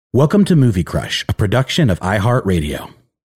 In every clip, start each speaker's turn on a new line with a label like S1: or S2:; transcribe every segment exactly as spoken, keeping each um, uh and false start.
S1: Welcome to Movie Crush, a production of iHeartRadio.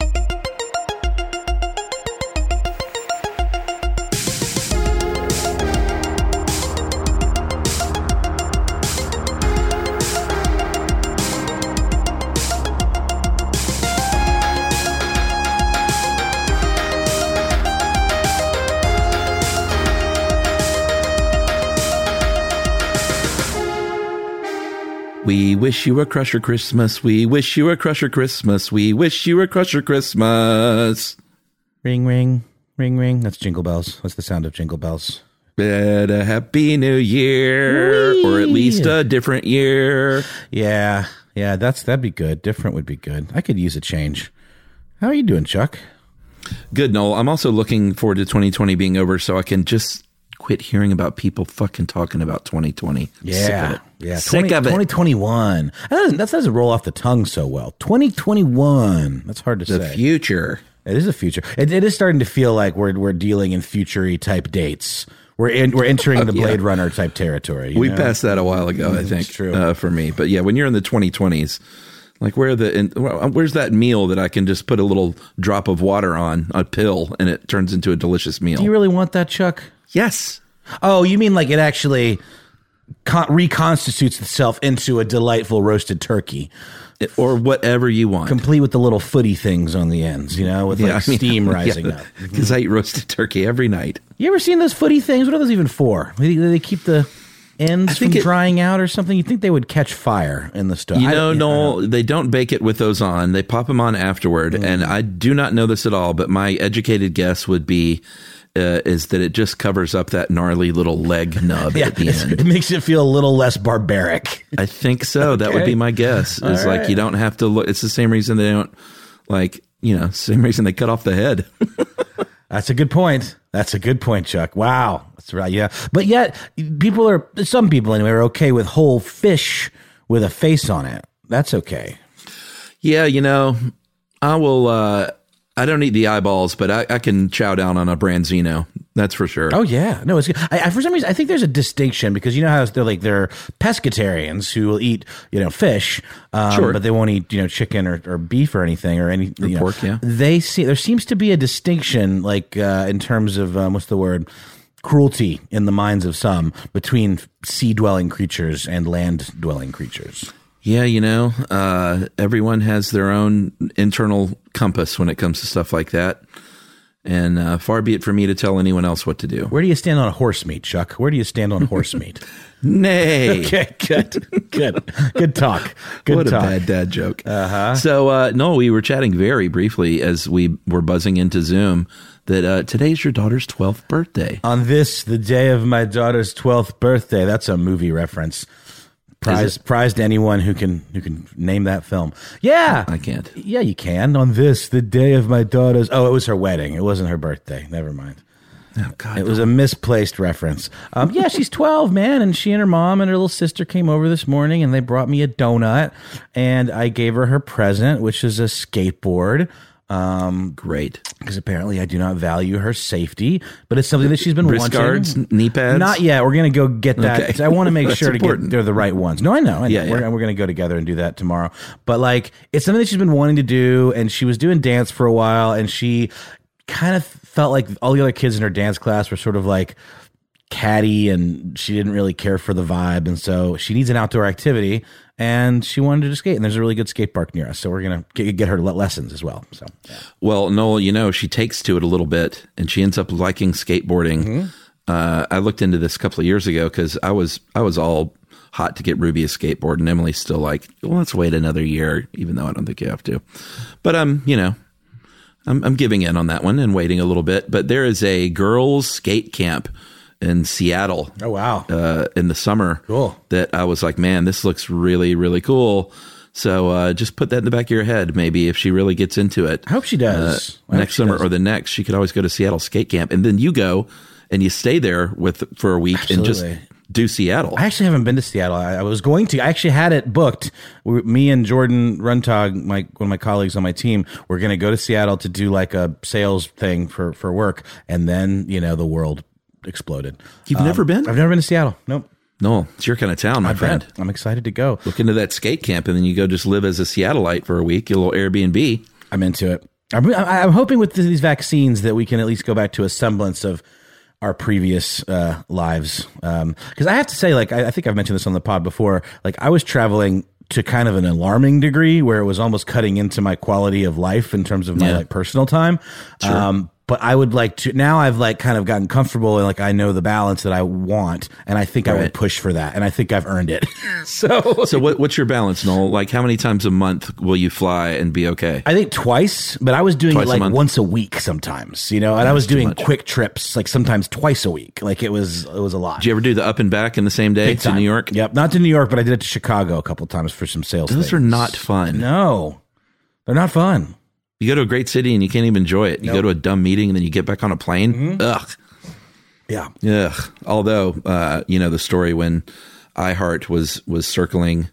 S2: We wish you a Crusher Christmas. We wish you a Crusher Christmas. We wish you a Crusher Christmas.
S1: Ring, ring, ring, ring. That's Jingle Bells. That's the sound of Jingle Bells.
S2: And a Happy New Year. Whee! Or at least a different year.
S1: Yeah, yeah, that's that'd be good. Different would be good. I could use a change. How are you doing, Chuck?
S2: Good, Noel. I'm also looking forward to twenty twenty being over so I can just quit hearing about people fucking talking about twenty twenty.
S1: Yeah.
S2: Sick of it.
S1: Yeah.
S2: Sick
S1: twenty,
S2: of it.
S1: twenty twenty-one. That doesn't, that doesn't roll off the tongue so well. twenty twenty-one. That's hard to
S2: the
S1: say.
S2: The future.
S1: It is a future. It, it is starting to feel like we're we're dealing in future-y type dates. We're in, we're entering oh, the Blade yeah. Runner type territory. You
S2: we
S1: know?
S2: passed that a while ago, I think.
S1: It's true.
S2: Uh, for me. But yeah, when you're in the twenty twenties, like where the in, where's that meal that I can just put a little drop of water on, a pill, and it turns into a delicious meal?
S1: Do you really want that, Chuck?
S2: Yes.
S1: Oh, you mean like it actually con- reconstitutes itself into a delightful roasted turkey.
S2: It, or whatever you want.
S1: Complete with the little footy things on the ends, you know, with
S2: yeah,
S1: like
S2: I mean,
S1: steam rising
S2: yeah,
S1: up.
S2: Because I eat roasted turkey every night.
S1: You ever seen those footy things? What are those even for? Do they keep the ends from it, drying out or something? You'd think they would catch fire in the stove.
S2: You know, no, they don't bake it with those on. They pop them on afterward. Mm. And I do not know this at all, but my educated guess would be Uh, is that it just covers up that gnarly little leg nub
S1: yeah,
S2: at the end.
S1: It makes it feel a little less barbaric.
S2: I think so. Okay. That would be my guess. It's right. Like you don't have to look. It's the same reason they don't, like, you know, same reason they cut off the head.
S1: That's a good point. That's a good point, Chuck. Wow. That's right. Yeah. But yet, people are, some people anyway, are okay with whole fish with a face on it. That's okay.
S2: Yeah. You know, I will, uh, I don't eat the eyeballs, but I, I can chow down on a branzino. That's for sure.
S1: Oh yeah, no, it's good. I, I, for some reason I think there's a distinction because you know how they're like they're pescatarians who will eat you know fish, um,
S2: sure.
S1: but they won't eat you know chicken or, or beef or anything or any
S2: or
S1: you
S2: pork.
S1: Know.
S2: Yeah,
S1: they see there seems to be a distinction like uh, in terms of um, what's the word cruelty in the minds of some between sea dwelling creatures and land dwelling creatures.
S2: Yeah, you know, uh, everyone has their own internal compass when it comes to stuff like that. And uh, far be it for me to tell anyone else what to do.
S1: Where do you stand on horse meat, Chuck? Where do you stand on horse meat?
S2: Nay.
S1: Okay, good, good, good talk. Good
S2: what
S1: talk.
S2: a bad dad joke.
S1: Uh-huh.
S2: So, uh, no, we were chatting very briefly as we were buzzing into Zoom that uh, today's your daughter's twelfth birthday.
S1: On this, the day of my daughter's twelfth birthday. That's a movie reference. Prize, prize to anyone who can who can name that film. Yeah,
S2: I can't.
S1: Yeah, you can. On this, the day of my daughter's. Oh, it was her wedding. It wasn't her birthday. Never mind.
S2: Oh God,
S1: it was a misplaced reference. Um, yeah, she's twelve, man, and she and her mom and her little sister came over this morning, and they brought me a donut, and I gave her her present, which is a skateboard. Um,
S2: Great.
S1: Because apparently I do not value her safety, but it's something that she's been
S2: Wrist
S1: wanting.
S2: guards, knee pads?
S1: Not yet. We're going to go get that.
S2: Okay.
S1: I want to make sure to
S2: important.
S1: get they're the right ones. No, I know. I know.
S2: Yeah,
S1: we're
S2: yeah.
S1: we're going to go together and do that tomorrow. But like, it's something that she's been wanting to do, and she was doing dance for a while, and she kind of felt like all the other kids in her dance class were sort of like catty, and she didn't really care for the vibe, and so she needs an outdoor activity. And she wanted to skate, and there's a really good skate park near us, so we're gonna get, get her lessons as well. So, yeah.
S2: Well, Noel, you know, she takes to it a little bit, and she ends up liking skateboarding. Mm-hmm. Uh, I looked into this a couple of years ago because I was I was all hot to get Ruby a skateboard, and Emily's still like, well, let's wait another year, even though I don't think you have to. But um, you know, I'm I'm giving in on that one and waiting a little bit. But there is a girls' skate camp in Seattle.
S1: Oh, wow.
S2: Uh, in the summer.
S1: Cool.
S2: That I was like, man, this looks really, really cool. So uh, just put that in the back of your head. Maybe if she really gets into it.
S1: I hope she does.
S2: Uh, next summer does. Or the next, she could always go to Seattle Skate Camp. And then you go and you stay there with for a week
S1: Absolutely.
S2: and just do Seattle.
S1: I actually haven't been to Seattle. I, I was going to. I actually had it booked. We, me and Jordan Runtag, my one of my colleagues on my team, we're going to go to Seattle to do like a sales thing for, for work. And then, you know, the world exploded.
S2: You've
S1: um,
S2: never been?
S1: I've never been to Seattle. Nope.
S2: No, it's your kind of town, my
S1: I
S2: friend.
S1: bet. I'm excited to go.
S2: Look into that skate camp, and then you go just live as a Seattleite for a week, your little Airbnb.
S1: I'm into it. I'm, I'm hoping with these vaccines that we can at least go back to a semblance of our previous uh, lives. Um, because I have to say, like, I, I think I've mentioned this on the pod before. Like, I was traveling to kind of an alarming degree where it was almost cutting into my quality of life in terms of my
S2: Yeah.
S1: like personal time.
S2: Sure.
S1: Um, but I would like to now I've like kind of gotten comfortable and like I know the balance that I want, and I think I
S2: Right.
S1: would push for that, and I think I've earned it. so
S2: So what, what's your balance, Noel? Like how many times a month will you fly and be okay?
S1: I think twice, but I was doing
S2: Twice
S1: it
S2: a
S1: like
S2: month?
S1: once a week sometimes, you know, and I was
S2: too
S1: doing
S2: much.
S1: quick trips, like sometimes twice a week. Like it was, it was a lot.
S2: Did you ever do the up and back in the same day
S1: Big
S2: to
S1: time.
S2: New York?
S1: Yep. Not to New York, but I did it to Chicago a couple times for some sales.
S2: Those
S1: things.
S2: are not fun.
S1: No, they're not fun.
S2: You go to a great city and you can't even enjoy it. You go to a dumb meeting and then you get back on a plane.
S1: Mm-hmm.
S2: Ugh.
S1: Yeah.
S2: Ugh. Although, uh, you know, the story when iHeart was was circling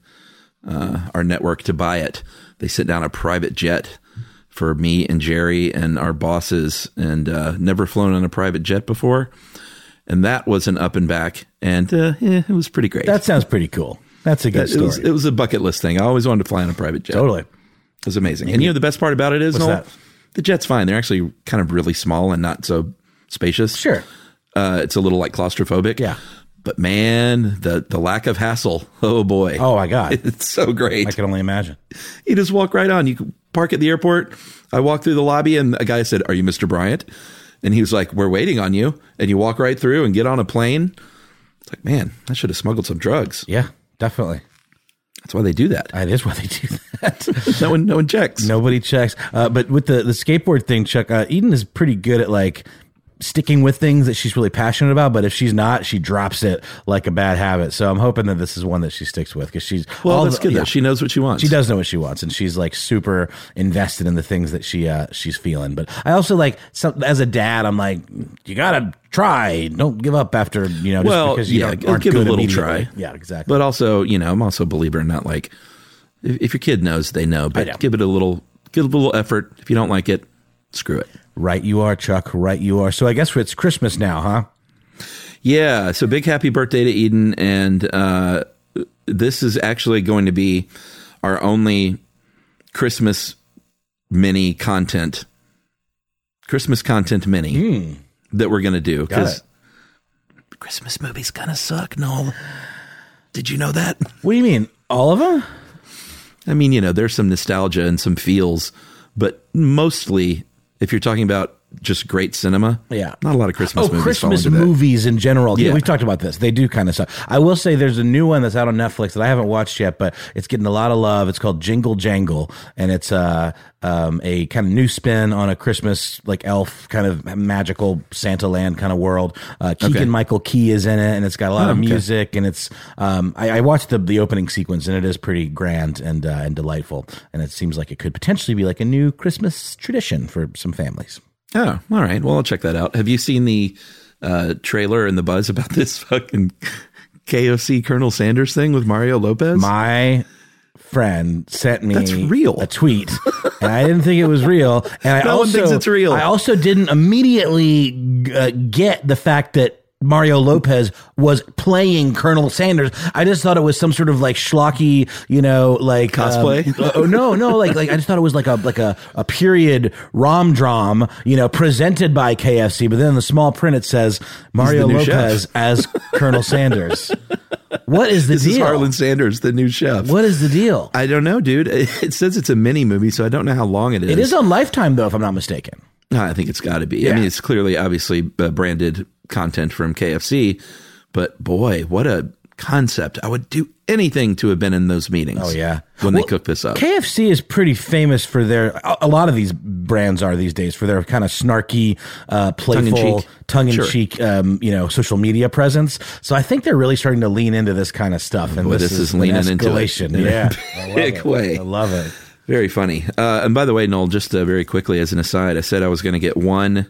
S2: uh, our network to buy it, they sent down a private jet for me and Jerry and our bosses, and uh, never flown on a private jet before. And that was an up and back, and uh, yeah, it was pretty great.
S1: That sounds pretty cool. That's a good
S2: it
S1: story.
S2: was it was a bucket list thing. I always wanted to fly on a private jet.
S1: Totally.
S2: It was amazing. And you know the best part about it is,
S1: What's
S2: Noel?
S1: that?
S2: The jet's fine. They're actually kind of really small and not so spacious.
S1: Sure.
S2: Uh, it's a little like claustrophobic.
S1: Yeah.
S2: But man, the the lack of hassle. Oh boy.
S1: Oh my God.
S2: It's so great.
S1: I can only imagine.
S2: You just walk right on. You can park at the airport. I walked through the lobby and a guy said, "Are you Mister Bryant?" And he was like, "We're waiting on you." And you walk right through and get on a plane. It's like, man, I should have smuggled some drugs.
S1: Yeah, definitely.
S2: That's why they do that.
S1: That is why they do that.
S2: No one, no one checks.
S1: Nobody checks. Uh, but with the, the skateboard thing, Chuck, uh, Eden is pretty good at like sticking with things that she's really passionate about. But if she's not, she drops it like a bad habit. So I'm hoping that this is one that she sticks with because she's
S2: Well,
S1: all
S2: that's
S1: the-
S2: good
S1: yeah.
S2: though. She knows what she wants.
S1: She does know what she wants, and she's like super invested in the things that she uh, she's feeling. But I also like, some, as a dad, I'm like, you gotta try. Don't give up after you know. Just
S2: Well,
S1: because you
S2: yeah,
S1: don't- aren't
S2: give it a
S1: good
S2: little
S1: immediately.
S2: try.
S1: Yeah, exactly.
S2: But also, you know, I'm also a believer in not like if, if your kid knows, they know. But
S1: know.
S2: give it a little, give it a little effort. If you don't like it, screw it.
S1: Right, you are, Chuck. Right, you are. So I guess it's Christmas now, huh?
S2: Yeah. So big happy birthday to Eden, and uh, this is actually going to be our only Christmas mini content, Christmas content mini that we're going to do because Christmas movies kind of suck. No, did you know that?
S1: What do you mean? All of them?
S2: I mean, you know, there's some nostalgia and some feels, but mostly, if you're talking about just great cinema,
S1: Yeah.
S2: not a lot of Christmas
S1: Oh,
S2: movies.
S1: Christmas
S2: fall into that.
S1: movies in general. Yeah.
S2: Yeah.
S1: We've talked about this. They do kind of suck. I will say there's a new one that's out on Netflix that I haven't watched yet, but it's getting a lot of love. It's called Jingle Jangle, and it's uh, um, a kind of new spin on a Christmas, like elf, kind of magical Santa land kind of world. Uh, Keegan
S2: Okay.
S1: Michael Key is in it, and it's got a lot
S2: Oh,
S1: of
S2: okay.
S1: music, and it's um, I, I watched the the opening sequence, and it is pretty grand and uh, and delightful, and it seems like it could potentially be like a new Christmas tradition for some families.
S2: Oh, all right. Well, I'll check that out. Have you seen the uh, trailer and the buzz about this fucking K F C Colonel Sanders thing with Mario Lopez?
S1: My friend sent me
S2: That's real.
S1: a tweet, and I didn't think it was real. And I
S2: No one
S1: also
S2: thinks it's real.
S1: I also didn't immediately uh, get the fact that Mario Lopez was playing Colonel Sanders. I just thought it was some sort of like schlocky, you know, like
S2: Cosplay?
S1: Um, oh no, no, like like I just thought it was like a like a, a period rom dram, you know, presented by K F C. But then in the small print it says Mario
S2: new
S1: Lopez
S2: chef.
S1: as Colonel Sanders. What is the
S2: this
S1: deal?
S2: is Harlan Sanders, the new chef.
S1: What is the deal?
S2: I don't know, dude. It says it's a mini movie, so I don't know how long it is.
S1: It is on Lifetime, though, if I'm not mistaken.
S2: No, I think it's got to be.
S1: Yeah.
S2: I mean, it's clearly, obviously, uh, branded content from K F C, but boy, what a concept. I would do anything to have been in those meetings.
S1: Oh, yeah.
S2: When
S1: Well,
S2: they cook this up.
S1: K F C is pretty famous for their, a a lot of these brands are these days, for their kind of snarky, uh, playful,
S2: Tongue-in-cheek.
S1: tongue-in-cheek, um, you know, social media presence. So I think they're really starting to lean into this kind of stuff. And
S2: Boy,
S1: this,
S2: this
S1: is
S2: is leaning
S1: an
S2: into it
S1: escalation.
S2: in a
S1: Yeah. I love
S2: big
S1: it.
S2: way.
S1: I love it.
S2: Very funny. Uh, and by the way, Noel, just uh, very quickly as an aside, I said I was going to get one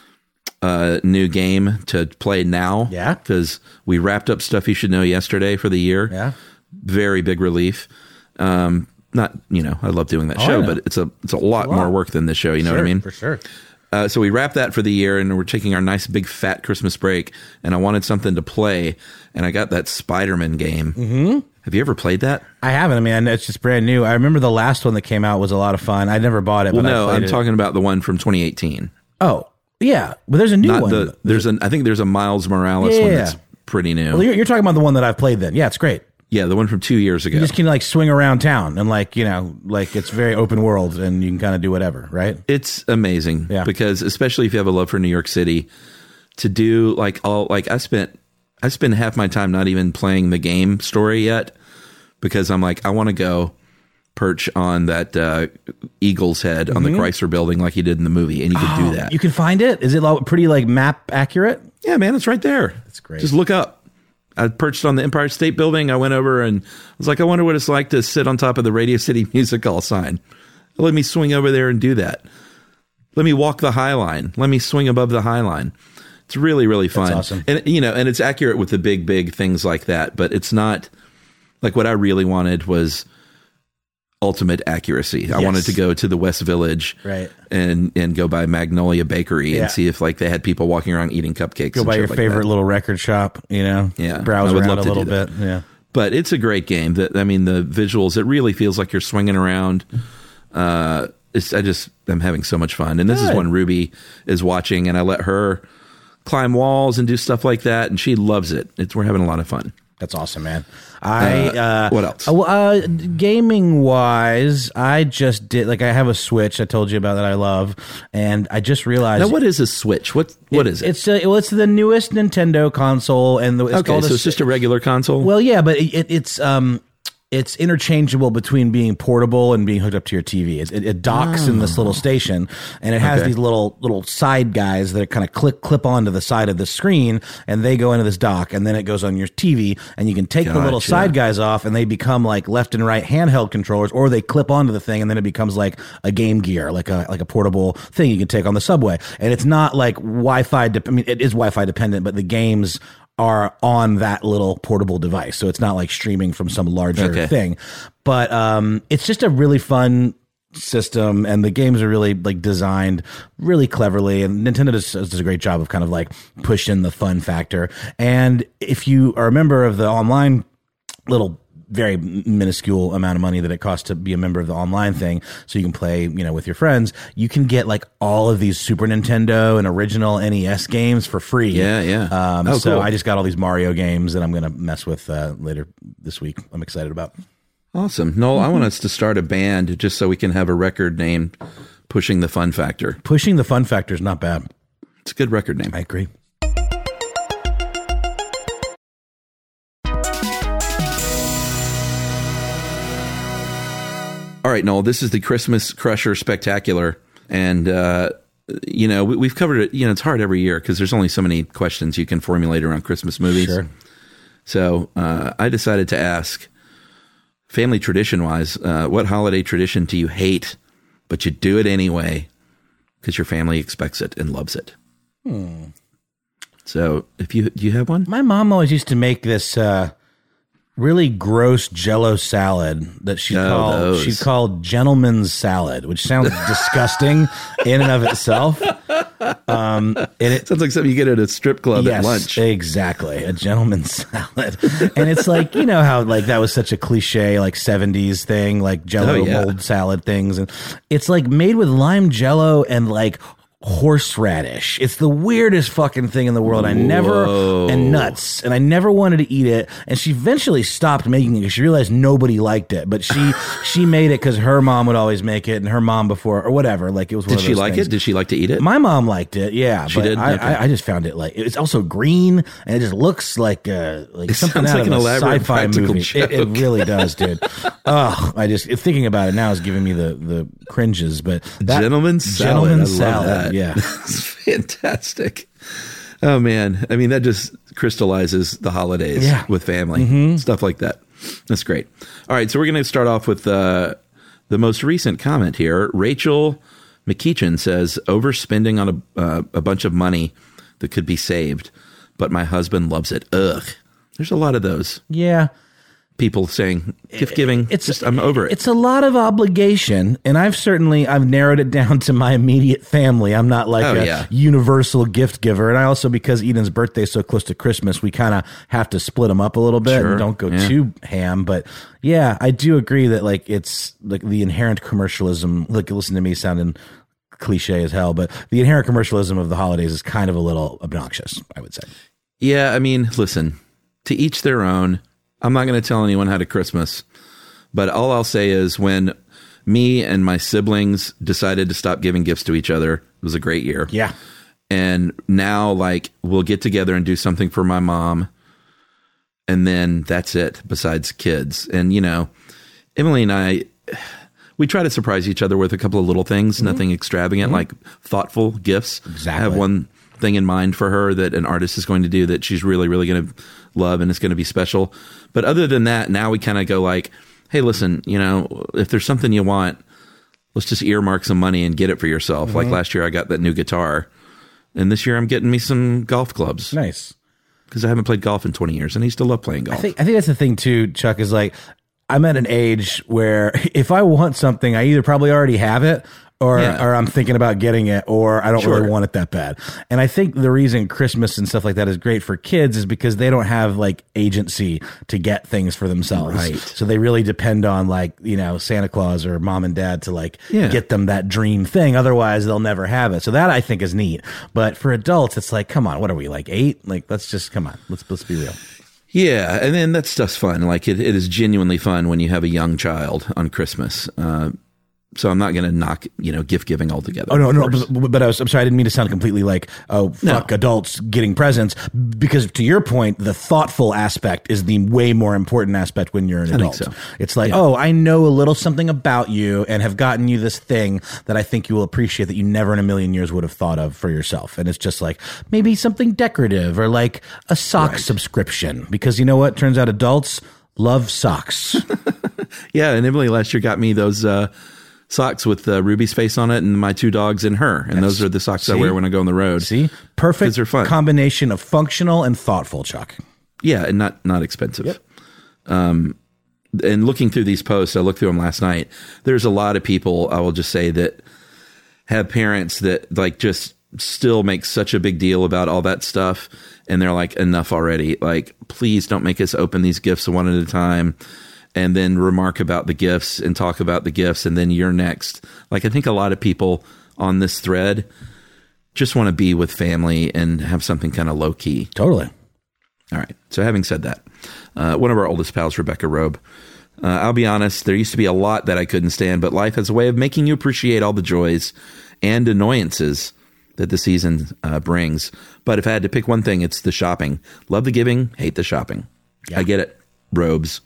S2: uh, new game to play now.
S1: Yeah.
S2: Because we wrapped up Stuff You Should Know yesterday for the year.
S1: Yeah.
S2: Very big relief. Um, not, you know, I love doing that
S1: Oh, I
S2: show,
S1: know.
S2: but it's a it's a lot,
S1: lot.
S2: more work than this show. You know
S1: Sure,
S2: what I mean?
S1: For sure.
S2: uh, so we wrapped that for the year, and we're taking our nice big fat Christmas break. And I wanted something to play, and I got that Spider-Man game. Mm-hmm. Have you ever played that?
S1: I haven't. I mean, it's just brand new. I remember the last one that came out was a lot of fun. I never bought it.
S2: Well,
S1: but
S2: no,
S1: I
S2: I'm
S1: it.
S2: talking about the one from twenty eighteen.
S1: Oh, yeah, but there's a new
S2: Not
S1: one.
S2: the there's an I think there's a Miles Morales
S1: Yeah,
S2: one
S1: yeah,
S2: that's
S1: yeah.
S2: pretty new.
S1: Well, you're, you're talking about the one that I've played. Then, yeah, it's great.
S2: Yeah, the one from two years ago.
S1: You just can like swing around town and like, you know, like it's very open world and you can kind of do whatever, right?
S2: It's amazing.
S1: Yeah.
S2: Because especially if you have a love for New York City, to do like all like I spent I spend half my time not even playing the game story yet, because I'm like, I want to go perch on that uh, eagle's head mm-hmm. on the Chrysler building like he did in the movie, and you can
S1: oh,
S2: do that.
S1: You can find it? Is it pretty like map accurate?
S2: Yeah, man, it's right there.
S1: That's great.
S2: Just look up. I perched on the Empire State Building. I went over and I was like, I wonder what it's like to sit on top of the Radio City Music Hall sign. Let me swing over there and do that. Let me walk the High Line. Let me swing above the High Line. It's really, really fun.
S1: That's awesome.
S2: And, you know, and it's accurate with the big, big things like that, but it's not like what I really wanted was ultimate accuracy. I
S1: Yes.
S2: wanted to go to the West Village
S1: Right.
S2: and, and go by Magnolia Bakery
S1: Yeah.
S2: and see if like they had people walking around eating cupcakes.
S1: Go
S2: and
S1: by
S2: shit
S1: your
S2: like
S1: favorite
S2: that.
S1: little record shop, you know?
S2: Yeah,
S1: Browse
S2: I would
S1: around
S2: love
S1: a
S2: to
S1: little
S2: do
S1: bit.
S2: that.
S1: Yeah.
S2: But it's a great game. That I mean, the visuals, it really feels like you're swinging around. Uh, it's, I just, I'm having so much fun. And this
S1: Good.
S2: is when Ruby is watching, and I let her climb walls and do stuff like that, and she loves it. It's, we're having a lot of fun.
S1: That's awesome, man. I
S2: Uh,
S1: uh,
S2: what else?
S1: Uh, uh, gaming wise, I just did like I have a Switch. I told you about that I love, and I just realized
S2: Now, what is a Switch? What What is it?
S1: It's uh, well, it's the newest Nintendo console, and the, it's
S2: Okay,
S1: called
S2: so
S1: a,
S2: it's just a regular console?
S1: Well, yeah, but it, it, it's um, it's interchangeable between being portable and being hooked up to your T V. It, it, it docks in this little station, and it has
S2: Okay.
S1: these little little side guys that kind of click clip onto the side of the screen, and they go into this dock, and then it goes on your T V, and you can take the little
S2: Gotcha.
S1: side guys off, and they become like left and right handheld controllers, or they clip onto the thing, and then it becomes like a Game Gear, like a like a portable thing you can take on the subway. And it's not like Wi-Fi. De- I mean, it is Wi-Fi dependent, but the games are on that little portable device, so it's not like streaming from some larger
S2: Okay.
S1: thing. But um, it's just a really fun system, and the games are really like designed really cleverly, and Nintendo does, does a great job of kind of like pushing the fun factor. And if you are a member of the online little very minuscule amount of money that it costs to be a member of the online thing, so you can play, you know, with your friends, you can get like all of these Super Nintendo and original N E S games for free.
S2: Yeah, yeah.
S1: Um,
S2: Oh,
S1: so
S2: cool.
S1: I just got all these Mario games that I'm going to mess with uh, later this week. I'm excited about.
S2: Awesome. Noel, I want us to start a band just so we can have a record named Pushing the Fun Factor.
S1: Pushing the Fun Factor is not bad.
S2: It's a good record name.
S1: I agree.
S2: All right, Noel, this is the Christmas Crusher Spectacular. And, uh, you know, we, we've covered it. You know, it's hard every year because there's only so many questions you can formulate around Christmas movies.
S1: Sure.
S2: So uh, I decided to ask, family tradition-wise, uh, what holiday tradition do you hate, but you do it anyway because your family expects it and loves it?
S1: Hmm.
S2: So if you do you have one?
S1: My mom always used to make this uh, really gross Jello salad that she
S2: Oh,
S1: called
S2: those.
S1: she called gentleman's salad, which sounds disgusting in and of itself. Um, and it,
S2: Sounds like something you get at a strip club
S1: yes,
S2: at lunch.
S1: exactly, a gentleman's salad, and it's like, you know how like that was such a cliche like seventies thing, like Jello
S2: Oh, yeah.
S1: mold salad things, and it's like made with lime Jello and like horseradish. It's the weirdest fucking thing in the world. I never
S2: Whoa.
S1: and nuts, and I never wanted to eat it. And she eventually stopped making it because she realized nobody liked it. But she she made it because her mom would always make it, and her mom before or whatever. Like it was. One
S2: Did
S1: of
S2: she
S1: those
S2: like
S1: things.
S2: it? Did she like to eat it?
S1: My mom liked it, yeah.
S2: She
S1: but
S2: did?
S1: I,
S2: Okay.
S1: I, I just found it like it's also green, and it just looks like uh, like something
S2: sounds
S1: out
S2: like
S1: of
S2: an
S1: a
S2: elaborate
S1: sci-fi
S2: practical
S1: movie. It, it
S2: joke.
S1: really does, dude. Oh, I just thinking about it now is giving me the the cringes. But that,
S2: Gentleman's salad.
S1: gentleman's
S2: I love
S1: salad,
S2: that.
S1: yeah.
S2: It's fantastic. Oh man. I mean, that just crystallizes the holidays
S1: Yeah.
S2: with family, stuff like that. That's great. All right. So we're going to start off with uh, the most recent comment here. Rachel McKeechan says, overspending on a, uh, a bunch of money that could be saved, but my husband loves it. Ugh. There's a lot of those.
S1: Yeah.
S2: people saying gift giving. It's just, I'm over it.
S1: It's a lot of obligation, and I've certainly I've narrowed it down to my immediate family. I'm not like
S2: Oh,
S1: a
S2: yeah.
S1: universal gift giver, and I also, because Eden's birthday is so close to Christmas, we kind of have to split them up a little bit
S2: Sure.
S1: and don't go
S2: Yeah.
S1: too ham. But yeah, I do agree that like it's like the inherent commercialism. Like, listen to me sounding cliche as hell, but the inherent commercialism of the holidays is kind of a little obnoxious, I would say.
S2: Yeah, I mean, listen, to each their own. I'm not going to tell anyone how to Christmas, but all I'll say is when me and my siblings decided to stop giving gifts to each other, it was a great year.
S1: Yeah.
S2: And now, like, we'll get together and do something for my mom, and then that's it, besides kids. And, you know, Emily and I, we try to surprise each other with a couple of little things, mm-hmm. nothing extravagant, mm-hmm. like thoughtful gifts.
S1: Exactly.
S2: I have one thing in mind for her that an artist is going to do that she's really, really going to love, and it's going to be special. But other than that, now we kind of go like, hey, listen, you know, if there's something you want, let's just earmark some money and get it for yourself. Mm-hmm. Like last year I got that new guitar, and this year I'm getting me some golf clubs.
S1: Nice.
S2: Because I haven't played golf in twenty years, and I still love playing golf.
S1: I think I think that's the thing too, Chuck, is like I'm at an age where if I want something, I either probably already have it, or
S2: Yeah.
S1: or I'm thinking about getting it, or I don't
S2: Sure.
S1: really want it that bad. And I think the reason Christmas and stuff like that is great for kids is because they don't have like agency to get things for themselves.
S2: Right.
S1: So they really depend on like, you know, Santa Claus or mom and dad to like
S2: Yeah.
S1: get them that dream thing. Otherwise they'll never have it. So that I think is neat. But for adults, it's like, come on, what are we, like eight? Like, let's just, come on, let's let's be real.
S2: Yeah, and then that stuff's fun. Like it, it is genuinely fun when you have a young child on Christmas. Uh, so I'm not going to knock, you know, gift giving altogether.
S1: Oh no,
S2: of
S1: no,
S2: course.
S1: but, but I was, I'm sorry, I didn't mean to sound completely like, oh, fuck
S2: No.
S1: adults getting presents. Because to your point, the thoughtful aspect is the way more important aspect when you're an
S2: I think
S1: adult.
S2: so.
S1: It's like,
S2: Yeah.
S1: oh, I know a little something about you and have gotten you this thing that I think you will appreciate that you never in a million years would have thought of for yourself. And it's just like maybe something decorative or like a sock
S2: Right.
S1: subscription. Because you know what? Turns out adults love socks.
S2: Yeah, and Emily last year got me those uh, socks with uh, Ruby's face on it and my two dogs and her. And those are the socks I
S1: See?
S2: wear when I go on the road.
S1: See? Perfect
S2: 'Cause they're fun.
S1: combination of functional and thoughtful, Chuck.
S2: Yeah, and not not expensive.
S1: Yep.
S2: Um, and looking through these posts, I looked through them last night. There's a lot of people, I will just say, that have parents that like just still make such a big deal about all that stuff. And they're like, enough already. Like, please don't make us open these gifts one at a time and then remark about the gifts and talk about the gifts. And then you're next. Like, I think a lot of people on this thread just want to be with family and have something kind of low key.
S1: Totally.
S2: All right. So having said that, uh, one of our oldest pals, Rebecca Robe, uh, I'll be honest, there used to be a lot that I couldn't stand, but life has a way of making you appreciate all the joys and annoyances that the season uh, brings. But if I had to pick one thing, it's the shopping. Love the giving, hate the shopping.
S1: Yeah.
S2: I get it. Robes.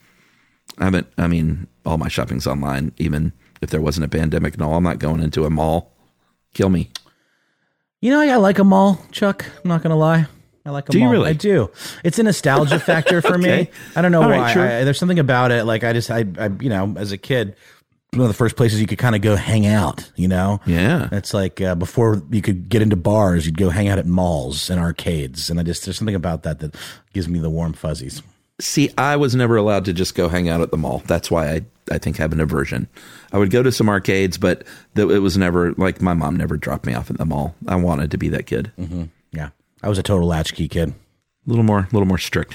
S2: I haven't, I mean, all my shopping's online, even if there wasn't a pandemic. No, I'm not going into a mall. Kill me.
S1: You know, I like a mall, Chuck. I'm not going to lie. I like a
S2: Do you
S1: mall.
S2: really?
S1: I do. It's a nostalgia factor for
S2: Okay.
S1: me. I don't know
S2: All
S1: why.
S2: right, sure.
S1: I, there's something about it. Like I just, I, I, you know, as a kid, one of the first places you could kind of go hang out, you know?
S2: Yeah.
S1: It's like uh, before you could get into bars, you'd go hang out at malls and arcades. And I just, there's something about that that gives me the warm fuzzies.
S2: See, I was never allowed to just go hang out at the mall. That's why I, I think have an aversion. I would go to some arcades, but th- it was never like my mom never dropped me off at the mall. I wanted to be that kid.
S1: Mm-hmm. Yeah. I was a total latchkey kid.
S2: A little more, a little more strict.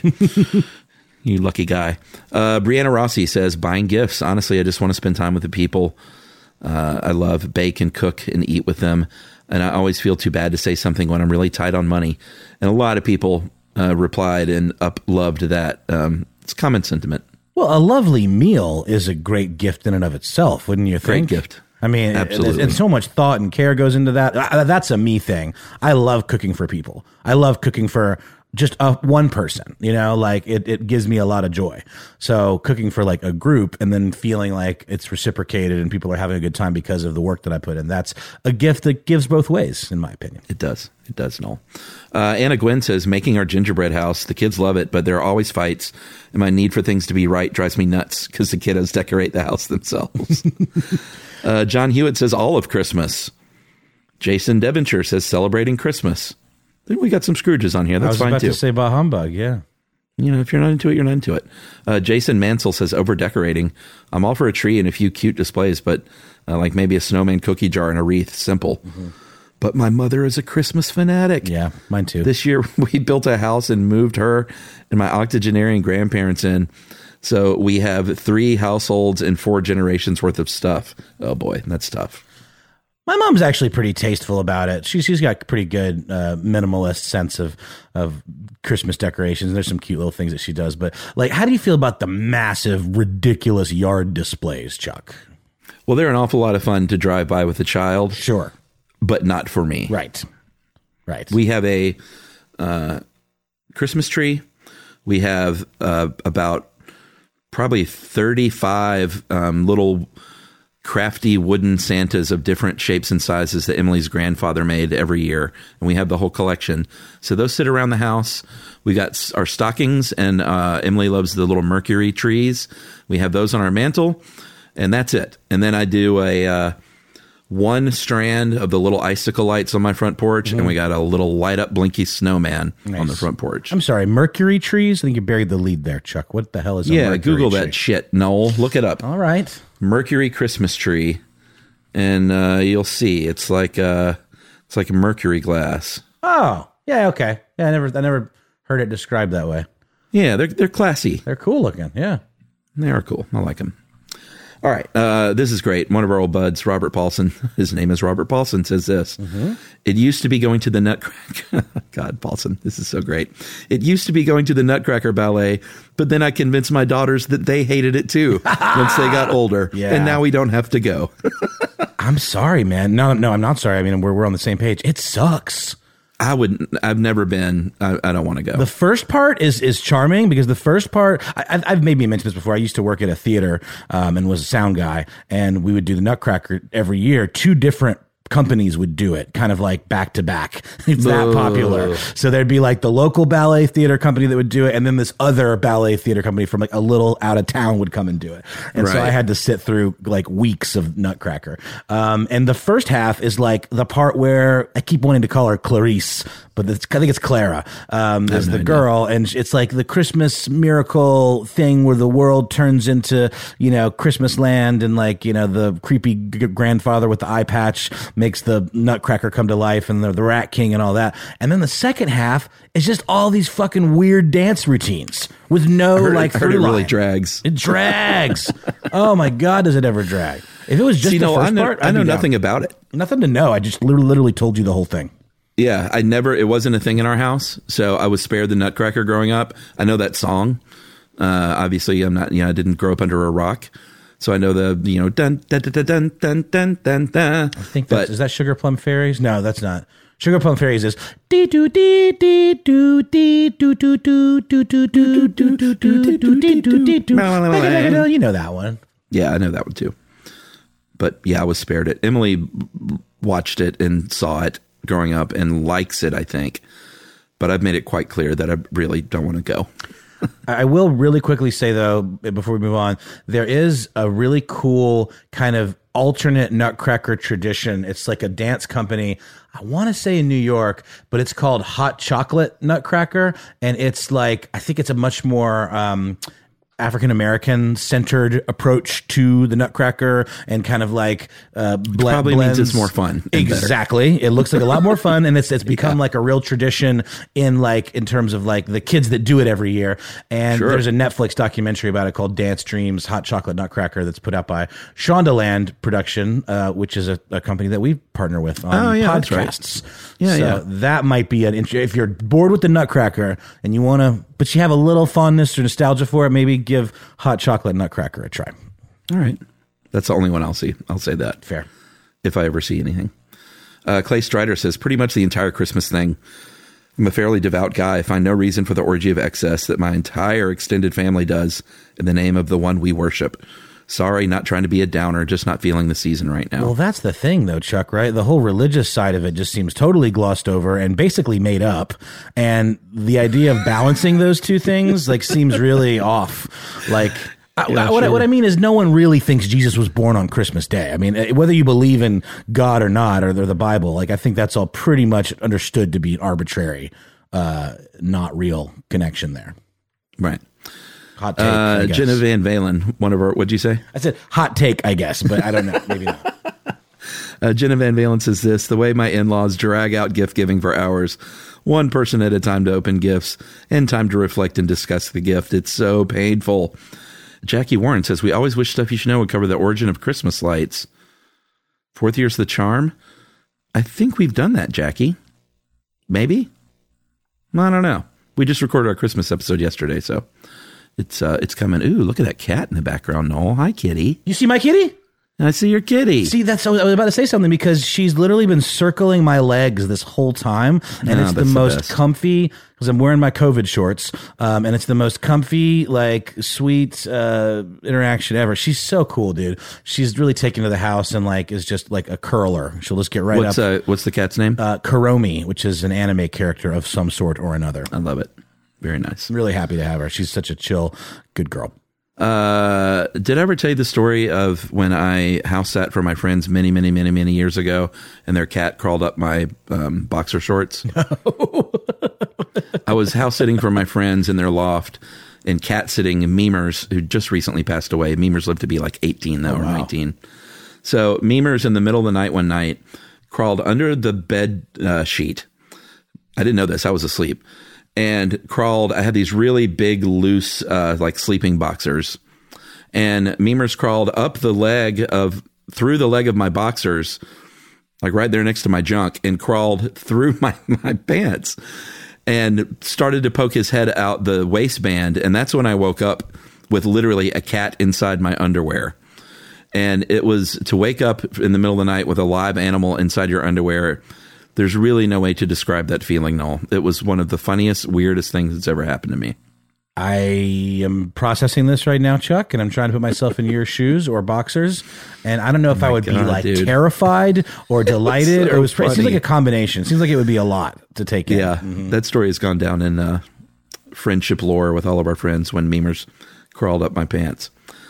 S2: You lucky guy. Uh, Brianna Rossi says, buying gifts. Honestly, I just want to spend time with the people. Uh, I love bake and cook and eat with them. And I always feel too bad to say something when I'm really tight on money. And a lot of people uh, replied and up loved that. Um, it's common sentiment.
S1: Well, a lovely meal is a great gift in and of itself, wouldn't you think?
S2: Great gift.
S1: I mean,
S2: Absolutely.
S1: and so much thought and care goes into that. Uh, That's a me thing. I love cooking for people. I love cooking for just a, one person, you know, like it, it gives me a lot of joy. So cooking for like a group and then feeling like it's reciprocated and people are having a good time because of the work that I put in. That's a gift that gives both ways, in my opinion.
S2: It does. It does, Noel. Uh, Anna Gwen says, making our gingerbread house. The kids love it, but there are always fights. And my need for things to be right drives me nuts because the kiddos decorate the house themselves. uh, John Hewitt says, all of Christmas. Jason Devonshire says, celebrating Christmas. I think we got some Scrooges on here.
S1: I
S2: That's
S1: was
S2: fine
S1: about
S2: too.
S1: to say bah humbug, yeah.
S2: You know, if you're not into it, you're not into it. Uh, Jason Mansell says, over decorating. I'm all for a tree and a few cute displays, but uh, like maybe a snowman cookie jar and a wreath, simple. Mm-hmm. But my mother is a Christmas fanatic.
S1: Yeah, mine too.
S2: This year we built a house and moved her and my octogenarian grandparents in. So we have three households and four generations worth of stuff. Oh boy, that's tough.
S1: My mom's actually pretty tasteful about it. She, she's got pretty good uh, minimalist sense of of Christmas decorations. There's some cute little things that she does. But like, how do you feel about the massive, ridiculous yard displays, Chuck?
S2: Well, they're an awful lot of fun to drive by with a child.
S1: Sure.
S2: But not for me.
S1: Right. Right.
S2: We have a uh, Christmas tree. We have uh, about probably thirty-five um, little crafty wooden Santas of different shapes and sizes that Emily's grandfather made every year. And we have the whole collection. So those sit around the house. We got our stockings, and uh, Emily loves the little Mercury trees. We have those on our mantle, and that's it. And then I do a uh, one strand of the little icicle lights on my front porch, mm-hmm. and we got a little light up blinky snowman nice. on the front porch.
S1: I'm sorry, Mercury trees? I think you buried the lead there, Chuck. What the hell is a
S2: yeah,
S1: Mercury
S2: Google
S1: tree?
S2: that shit, Noel. Look it up.
S1: All right.
S2: Mercury Christmas tree, and uh, you'll see it's like a, it's like a mercury glass.
S1: Oh, yeah, okay. Yeah, I never I never heard it described that way.
S2: Yeah, they're they're classy.
S1: They're cool looking. Yeah,
S2: they are cool. I like them. All right, uh, this is great. One of our old buds, Robert Paulson, his name is Robert Paulson, says this. Mm-hmm. It used to be going to the Nutcracker. God, Paulson, this is so great. It used to be going to the Nutcracker Ballet, but then I convinced my daughters that they hated it too once they got older. Yeah. And now we don't have to go.
S1: I'm sorry, man. No, no, I'm not sorry. I mean, we're, we're on the same page. It sucks.
S2: I would. I've never been. I, I don't want to go.
S1: The first part is is charming because the first part. I, I've maybe mentioned this before. I used to work at a theater um, and was a sound guy, and we would do the Nutcracker every year. Two different companies would do it, kind of like back to back. It's that popular. So there'd be like the local ballet theater company that would do it, and then this other ballet theater company from like a little out of town would come and do it. And right. so I had to sit through like weeks of Nutcracker. Um, and the first half is like the part where I keep wanting to call her Clarice, but it's, I think it's Clara. Um, there's the girl, and it's like the Christmas miracle thing where the world turns into, you know, Christmas land, and like, you know, the creepy g- grandfather with the eye patch makes the Nutcracker come to life, and the, the Rat King and all that. And then the second half is just all these fucking weird dance routines with no
S2: heard,
S1: like
S2: I heard
S1: through
S2: it
S1: line.
S2: really drags.
S1: It drags. Oh my God, does it ever drag? If it was just
S2: See,
S1: the
S2: no,
S1: first
S2: I know,
S1: part,
S2: I
S1: I'd
S2: know
S1: be
S2: nothing
S1: down.
S2: about it.
S1: Nothing to know. I just literally, literally told you the whole thing.
S2: Yeah, I never, it wasn't a thing in our house, so I was spared the Nutcracker growing up. I know that song. Uh, obviously, I'm not, you know, I didn't grow up under a rock, so I know the, you know, dun, dun, dun, dun, dun, dun, dun, dun.
S1: I think that's, is that Sugar Plum Fairies? No, that's not. Sugar Plum Fairies is dee doo dee dee doo dee doo doo doo doo doo doo doo doo doo doo dee doo dee doo. You know that one.
S2: Yeah, I know that one too. But yeah, I was spared it. Emily watched it and saw it growing up and likes it, I think. But I've made it quite clear that I really don't want to go.
S1: I will really quickly say, though, before we move on, there is a really cool kind of alternate Nutcracker tradition. It's like a dance company, I want to say in New York, but it's called Hot Chocolate Nutcracker. And it's like, I think it's a much more um, African-American centered approach to the Nutcracker, and kind of like uh, ble-
S2: probably
S1: blends.
S2: means it's more fun.
S1: Exactly. It looks like a lot more fun, and it's it's become yeah. like a real tradition in like in terms of like the kids that do it every year. And sure. there's a Netflix documentary about it called Dance Dreams Hot Chocolate Nutcracker that's put out by Shondaland Production, uh, which is a, a company that we partner with on
S2: oh, yeah,
S1: podcasts.
S2: Right. Yeah,
S1: so
S2: yeah.
S1: that might be an int- if you're bored with the Nutcracker and you want to, but you have a little fondness or nostalgia for it, maybe give Hot Chocolate Nutcracker a try.
S2: All right. That's the only one I'll see. I'll say that.
S1: Fair.
S2: If I ever see anything. Uh, Clay Strider says, pretty much the entire Christmas thing. I'm a fairly devout guy. I find no reason for the orgy of excess that my entire extended family does in the name of the one we worship. Sorry, not trying to be a downer, just not feeling the season right now.
S1: Well, that's the thing, though, Chuck, right? The whole religious side of it just seems totally glossed over and basically made up. And the idea of balancing those two things, like, seems really off. Like, I,
S2: yeah,
S1: I, what,
S2: sure.
S1: I, what I mean is no one really thinks Jesus was born on Christmas Day. I mean, whether you believe in God or not, or the Bible, like, I think that's all pretty much understood to be an arbitrary, uh, not real connection there.
S2: Right.
S1: Hot take. I
S2: Uh,
S1: guess.
S2: Jenna Van Valen, one of our, what'd you say?
S1: I said hot take, I guess, but I don't know. Maybe not.
S2: Uh, Jenna Van Valen says this: the way my in-laws drag out gift giving for hours, one person at a time to open gifts and time to reflect and discuss the gift. It's so painful. Jackie Warren says, we always wish Stuff You Should Know would cover the origin of Christmas lights. Fourth year's the charm. I think we've done that, Jackie. Maybe? I don't know. We just recorded our Christmas episode yesterday, so it's uh, it's coming. Ooh, look at that cat in the background, Noel. Hi, kitty.
S1: You see my kitty?
S2: I see your kitty.
S1: See, that's I was about to say something because she's literally been circling my legs this whole time, and
S2: No,
S1: it's the
S2: that's the
S1: most
S2: best.
S1: comfy because I'm wearing my COVID shorts, um, and it's the most comfy, like sweet uh, interaction ever. She's so cool, dude. She's really taken to the house and like is just like a curler. She'll just get right
S2: What's
S1: up.
S2: uh, what's the cat's name?
S1: Uh, Kuromi, which is an anime character of some sort or another.
S2: I love it. Very nice.
S1: I'm really happy to have her. She's such a chill, good girl.
S2: Uh, did I ever tell you the story of when I house sat for my friends many, many, many, many years ago, and their cat crawled up my um, boxer shorts? No. I was house sitting for my friends in their loft, and cat sitting Memers, who just recently passed away. Memers lived to be like eighteen though,
S1: Oh,
S2: or
S1: wow.
S2: nineteen. So Memers, in the middle of the night one night, crawled under the bed uh, sheet. I didn't know this. I was asleep. And crawled, I had these really big, loose, uh, like sleeping boxers. And Memers crawled up the leg of, through the leg of my boxers, like right there next to my junk, and crawled through my, my pants and started to poke his head out the waistband. And that's when I woke up with literally a cat inside my underwear. And it was to wake up in the middle of the night with a live animal inside your underwear. There's really no way to describe that feeling, Noel. It was one of the funniest, weirdest things that's ever happened to me.
S1: I am processing this right now, Chuck, and I'm trying to put myself in your shoes or boxers. And I don't know if I would be
S2: God,
S1: like
S2: dude.
S1: terrified or delighted,
S2: so
S1: or it was it seems
S2: funny.
S1: like a combination. It seems like it would be a lot to take in.
S2: Yeah, that story has gone down in uh, friendship lore with all of our friends when Memers crawled up my pants.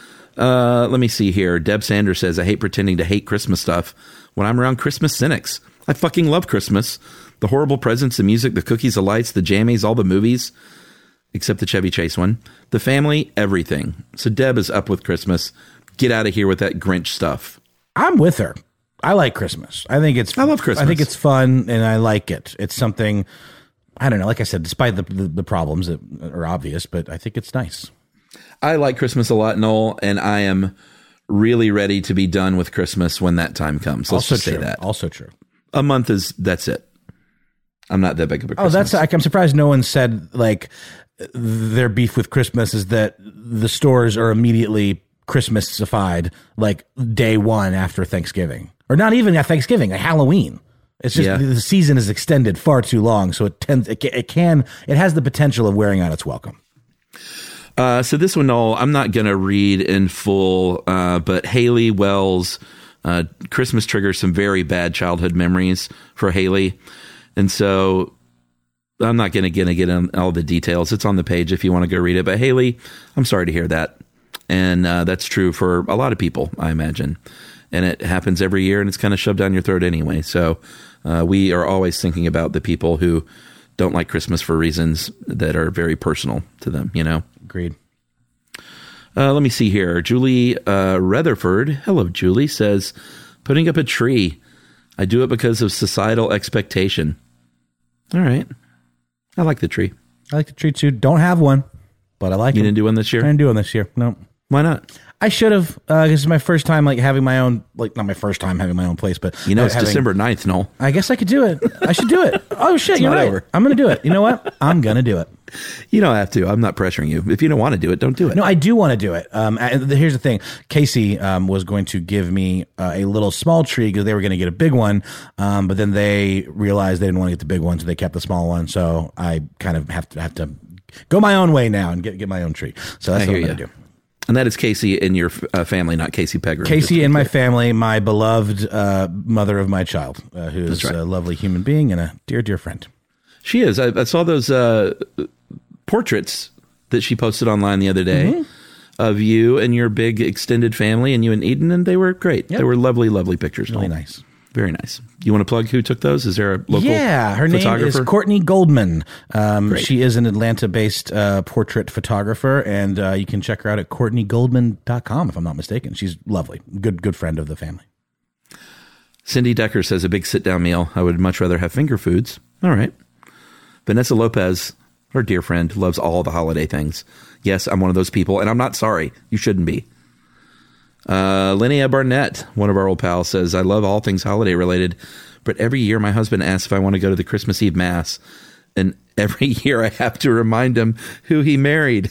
S2: Uh, let me see here. Deb Sanders says, I hate pretending to hate Christmas stuff when I'm around Christmas cynics. I fucking love Christmas. The horrible presents, the music, the cookies, the lights, the jammies, all the movies, except the Chevy Chase one, the family, everything. So Deb is up with Christmas. Get out of here with that Grinch stuff.
S1: I'm with her. I like Christmas. I think it's
S2: I love Christmas.
S1: I think it's fun, and I like it. It's something, I don't know, like I said, despite the, the, the problems that are obvious, but I think it's nice.
S2: I like Christmas a lot, Noel, and I am really ready to be done with Christmas when that time comes. Let's
S1: Also
S2: just say
S1: true.
S2: that.
S1: Also true.
S2: A month is, that's it. I'm not that big of a
S1: Oh,
S2: Christmas.
S1: that's like, I'm surprised no one said like their beef with Christmas is that the stores are immediately Christmasified like day one after Thanksgiving, or not even at Thanksgiving, at Halloween. It's just
S2: Yeah.
S1: the season is extended far too long, so it tends it, ca- it can it has the potential of wearing out its welcome.
S2: Uh, so this one, Noel, I'm not going to read in full, uh, but Haley Wells, uh, Christmas triggers some very bad childhood memories for Haley. And so I'm not going to get in all the details. It's on the page if you want to go read it. But Haley, I'm sorry to hear that. And uh, that's true for a lot of people, I imagine. And it happens every year, and it's kind of shoved down your throat anyway. So uh, we are always thinking about the people who don't like Christmas for reasons that are very personal to them, you know?
S1: Agreed.
S2: Uh, let me see here. Julie uh, Rutherford, hello, Julie, says, putting up a tree. I do it because of societal expectation. All right. I like the tree.
S1: I like to treat you. Don't have one, but I like
S2: You
S1: it.
S2: didn't do one this
S1: I
S2: year?
S1: didn't do one this year. No.
S2: Why not?
S1: I should have. Uh, this is my first time, like having my own, like not my first time having my own place, but
S2: You know, it's
S1: having,
S2: December ninth, Noel.
S1: I guess I could do it. I should do it. Oh shit, you're
S2: not
S1: right.
S2: over.
S1: I'm gonna do it. You know what? I'm gonna do it.
S2: You don't have to. I'm not pressuring you. If you don't want to do it, don't do it.
S1: No, I do want to do it. Um, and here's the thing: Casey um, was going to give me uh, a little small tree because they were going to get a big one, um, but then they realized they didn't want to get the big one, so they kept the small one. So I kind of have to have to go my own way now and get get my own tree. So that's
S2: I
S1: what
S2: hear
S1: I'm going to
S2: you.
S1: do.
S2: And that is Casey in your uh, family, not Casey Pegram.
S1: Casey in my family, my beloved uh, mother of my child, uh, who is
S2: right.
S1: a lovely human being and a dear, dear friend.
S2: She is. I, I saw those uh, portraits that she posted online the other day
S1: Mm-hmm.
S2: of you and your big extended family and you and Eden, and they were great.
S1: Yep.
S2: They were lovely, lovely pictures.
S1: Really
S2: Noel.
S1: nice.
S2: Very nice. You want to plug who took those? Is there a local
S1: Yeah, her name
S2: photographer?
S1: is Courtney Goldman. Um, she is an Atlanta-based uh, portrait photographer, and uh, you can check her out at courtney goldman dot com, if I'm not mistaken. She's lovely. Good good friend of the family.
S2: Cindy Decker says, a big sit-down meal. I would much rather have finger foods. All right. Vanessa Lopez, our dear friend, loves all the holiday things. Yes, I'm one of those people, and I'm not sorry. You shouldn't be. Uh, Linnea Barnett, one of our old pals, says, I love all things holiday related, but every year my husband asks if I want to go to the Christmas Eve Mass, and every year I have to remind him who he married.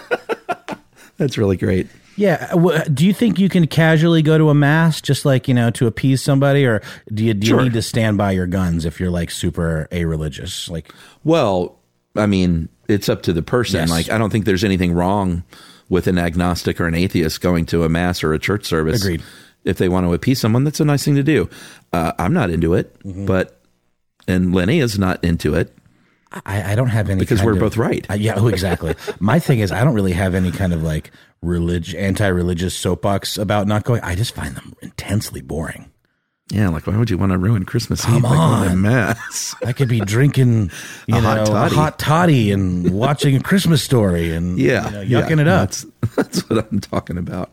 S2: That's really great.
S1: Yeah. Do you think you can casually go to a mass just like, you know, to appease somebody, or do you, do you
S2: Sure.
S1: need to stand by your guns if you're like super a-religious? Like,
S2: Well, I mean, it's up to the person.
S1: Yes.
S2: Like, I don't think there's anything wrong with an agnostic or an atheist going to a mass or a church service.
S1: Agreed.
S2: If they want to appease someone, that's a nice thing to do. Uh, I'm not into it,
S1: Mm-hmm.
S2: but, and Lenny is not into it.
S1: I, I don't have any
S2: Because
S1: kind
S2: we're
S1: of-
S2: both right.
S1: Uh, yeah, oh, exactly. My thing is, I don't really have any kind of like relig- anti-religious soapbox about not going. I just find them intensely boring.
S2: Yeah, like, why would you want to ruin Christmas
S1: Come
S2: Eve by going to
S1: on.
S2: mass?
S1: I could be drinking, you
S2: A
S1: know,
S2: hot toddy.
S1: a hot toddy and watching A Christmas Story and
S2: Yeah,
S1: you know,
S2: yeah,
S1: yucking it up.
S2: That's, that's what I'm talking about.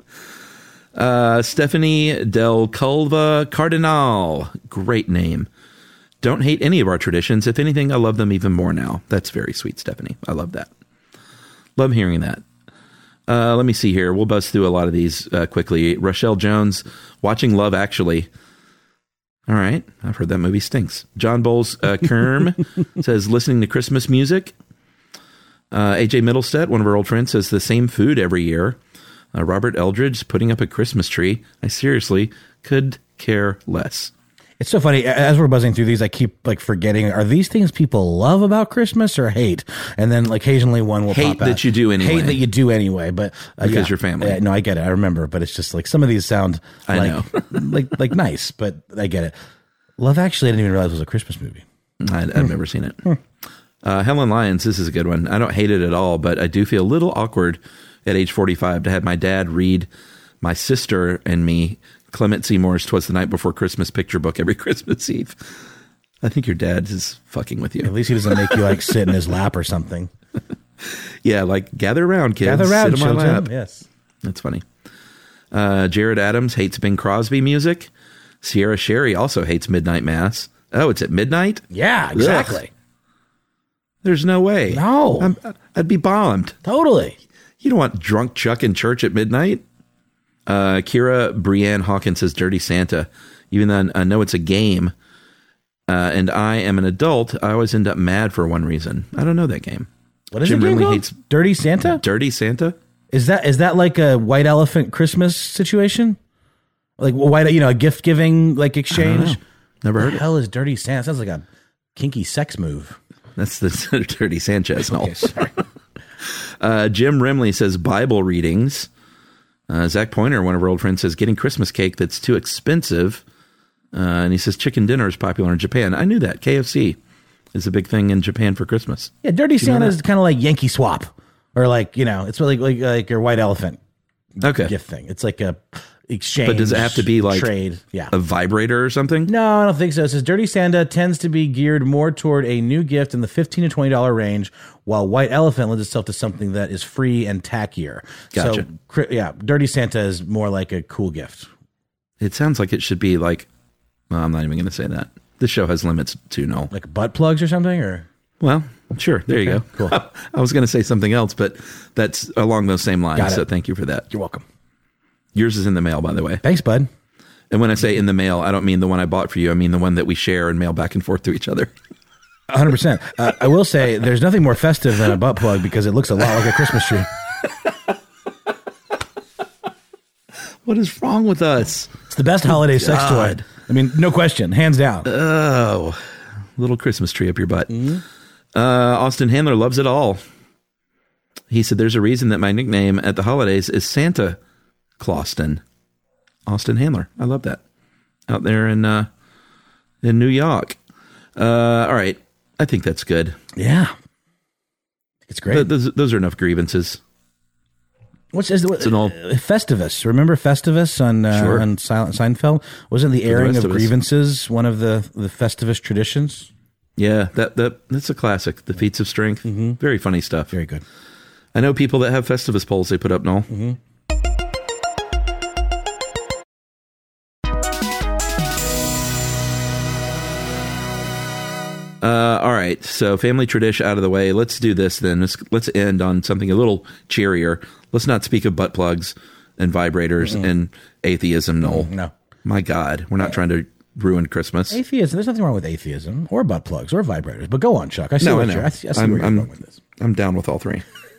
S2: Uh, Stephanie Del Culva Cardinal. Great name. Don't hate any of our traditions. If anything, I love them even more now. That's very sweet, Stephanie. I love that. Love hearing that. Uh, let me see here. We'll buzz through a lot of these uh, quickly. Rochelle Jones, watching Love Actually. All right. I've heard that movie stinks. John Bowles uh, Kerm says, listening to Christmas music. Uh, A J Middlestead, one of our old friends, says the same food every year. Uh, Robert Eldridge putting up a Christmas tree. I seriously could care less.
S1: It's so funny. As we're buzzing through these, I keep like forgetting, are these things people love about Christmas or hate? And then like occasionally one will
S2: Hate
S1: pop out.
S2: that you do anyway.
S1: Hate that you do anyway. But uh,
S2: Because
S1: yeah.
S2: you're family.
S1: Yeah, no, I get it. I remember. But it's just like some of these sound
S2: I
S1: like,
S2: know.
S1: like, like nice, but I get it. Love Actually, I didn't even realize was a Christmas movie.
S2: I, I've never seen it. Uh, Helen Lyons, this is a good one. I don't hate it at all, but I do feel a little awkward at age forty-five to have my dad read my sister and me Clement Seymour's "Twas the Night Before Christmas" picture book every Christmas Eve. I think your dad is fucking with
S1: At
S2: you.
S1: least he doesn't make you like sit in his lap or something.
S2: Yeah, like gather around, kids.
S1: Gather around,
S2: Sit on my
S1: children.
S2: lap.
S1: Yes.
S2: That's funny. Uh, Jared Adams hates Bing Crosby music. Sierra Sherry also hates Midnight Mass. Oh, it's at midnight?
S1: Yeah, exactly.
S2: Ugh. There's no way.
S1: No.
S2: I'm, I'd be bombed.
S1: Totally.
S2: You don't want drunk Chuck in church at midnight. Uh, Kira Brienne Hawkins says Dirty Santa. Even though I know it's a game uh, and I am an adult, I always end up mad for one reason. I don't know that game.
S1: What is
S2: Jim
S1: it?
S2: Rimley
S1: Called?
S2: hates
S1: Dirty Santa?
S2: Dirty Santa.
S1: Is that is that like a white elephant Christmas situation? Like white, you know, a gift giving like exchange?
S2: Never
S1: What
S2: heard
S1: the
S2: it.
S1: hell is Dirty Santa? Sounds like a kinky sex move.
S2: That's the Dirty Sanchez. No.
S1: Okay, sorry.
S2: Uh, Jim Rimley says Bible readings. Uh, Zach Pointer, one of our old friends, says getting Christmas cake that's too expensive. Uh, and he says chicken dinner is popular in Japan. I knew that. K F C is a big thing in Japan for Christmas.
S1: Yeah, Dirty
S2: know
S1: Santa
S2: that?
S1: is kind of like Yankee Swap, or like you know, it's like like like your white elephant
S2: Okay.
S1: gift thing. It's like a exchange.
S2: But does it have to be like
S1: trade? Yeah.
S2: a vibrator or something?
S1: No, I don't think so. It says Dirty Santa tends to be geared more toward a new gift in the fifteen to twenty dollar range, while White Elephant lends itself to something that is free and tackier.
S2: Gotcha.
S1: So, cri- yeah, Dirty Santa is more like a cool gift.
S2: It sounds like it should be like, well, I'm not even going to say that. This show has limits too, no.
S1: Like butt plugs or something, or
S2: Well, sure. There you go.
S1: cool.
S2: I was going to say something else, but that's along those same lines.
S1: Got it.
S2: So thank you for that.
S1: you're welcome.
S2: Yours is in the mail, by the way.
S1: Thanks, bud.
S2: And when I say in the mail, I don't mean the one I bought for you. I mean the one that we share and mail back and forth to each other.
S1: one hundred percent. Uh, I will say there's nothing more festive than a butt plug because it looks a lot like a Christmas tree.
S2: What is wrong with us?
S1: It's the best holiday sex
S2: God.
S1: toy. I mean, no question, hands down.
S2: Oh, little Christmas tree up your butt.
S1: Mm-hmm.
S2: Uh, Austin Handler loves it all. He said, there's a reason that my nickname at the holidays is Santa Clauston. Austin Handler. I love that. Out there in, uh, in New York. Uh, all right. I think that's good.
S1: Yeah. It's great.
S2: Th- those, those are enough grievances.
S1: What's is
S2: It's an old
S1: Festivus? Remember Festivus on uh,
S2: Sure.
S1: on Silent Seinfeld? Wasn't the airing
S2: rest
S1: of
S2: of us.
S1: grievances one of the the Festivus traditions?
S2: Yeah, that that that's a classic. The Feats of Strength. Very funny stuff.
S1: Very good.
S2: I know people that have Festivus polls they put up, Noel. Uh, all right, so family tradition out of the way. Let's do this then. Let's, let's end on something a little cheerier. Let's not speak of butt plugs and vibrators and atheism, Noel.
S1: No.
S2: My God, we're not trying to ruin Christmas.
S1: Atheism. There's nothing wrong with atheism or butt plugs or vibrators. But go on, Chuck. I see
S2: No, I
S1: what
S2: know.
S1: you're. I see, I see
S2: I'm,
S1: where you're
S2: I'm,
S1: going with this.
S2: I'm down with all three.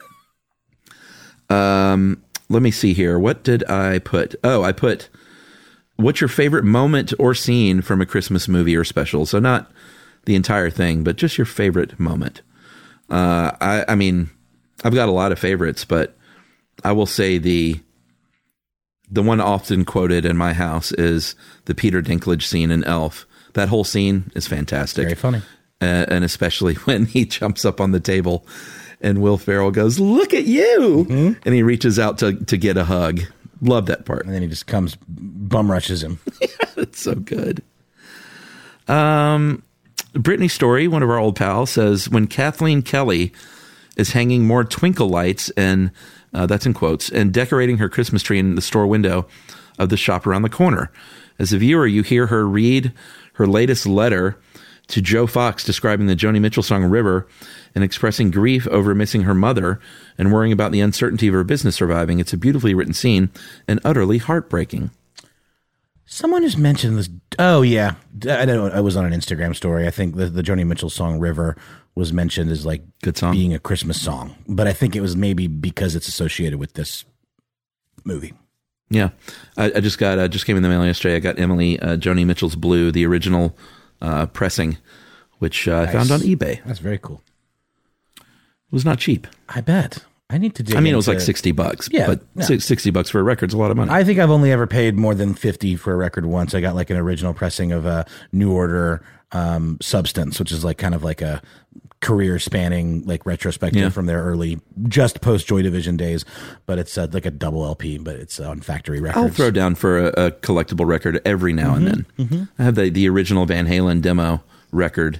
S2: um, let me see here. What did I put? Oh, I put, what's your favorite moment or scene from a Christmas movie or special? So not the entire thing, but just your favorite moment. Uh, I, I mean, I've got a lot of favorites, but I will say the the one often quoted in my house is the Peter Dinklage scene in Elf. That whole scene is fantastic.
S1: Very funny.
S2: Uh, and especially when he jumps up on the table and Will Ferrell goes, "Look at you."
S1: Mm-hmm.
S2: And he reaches out to, to get a hug. Love that part.
S1: And then he just comes, bum rushes him.
S2: It's so good. Um, Brittany Story, one of our old pals, says, when Kathleen Kelly is hanging more twinkle lights and uh, that's in quotes, and decorating her Christmas tree in the store window of the shop around the corner. As a viewer, you hear her read her latest letter to Joe Fox describing the Joni Mitchell song River and expressing grief over missing her mother and worrying about the uncertainty of her business surviving. It's a beautifully written scene and utterly heartbreaking.
S1: Someone just mentioned this. Oh, yeah. I know. I was on an Instagram story. I think the, the Joni Mitchell song River was mentioned as like
S2: Good song.
S1: being a Christmas song. But I think it was maybe because it's associated with this movie.
S2: Yeah. I, I just got, uh, just came in the mail yesterday. I got Emily uh, Joni Mitchell's Blue, the original uh, pressing, which uh, I found on eBay.
S1: That's very cool.
S2: It was not cheap.
S1: I bet. I need to dig
S2: I mean, it was
S1: into-
S2: like sixty bucks,
S1: Yeah,
S2: but
S1: yeah.
S2: si- sixty bucks for a record's a lot of money.
S1: I think I've only ever paid more than fifty for a record once. I got like an original pressing of a New Order um, Substance, which is like kind of like a career spanning like retrospective
S2: Yeah.
S1: from their early, just post Joy Division days. But it's uh, like a double L P, but it's on Factory Records.
S2: I'll throw down for a, a collectible record every now and then.
S1: Mm-hmm.
S2: I have the, the original Van Halen demo record,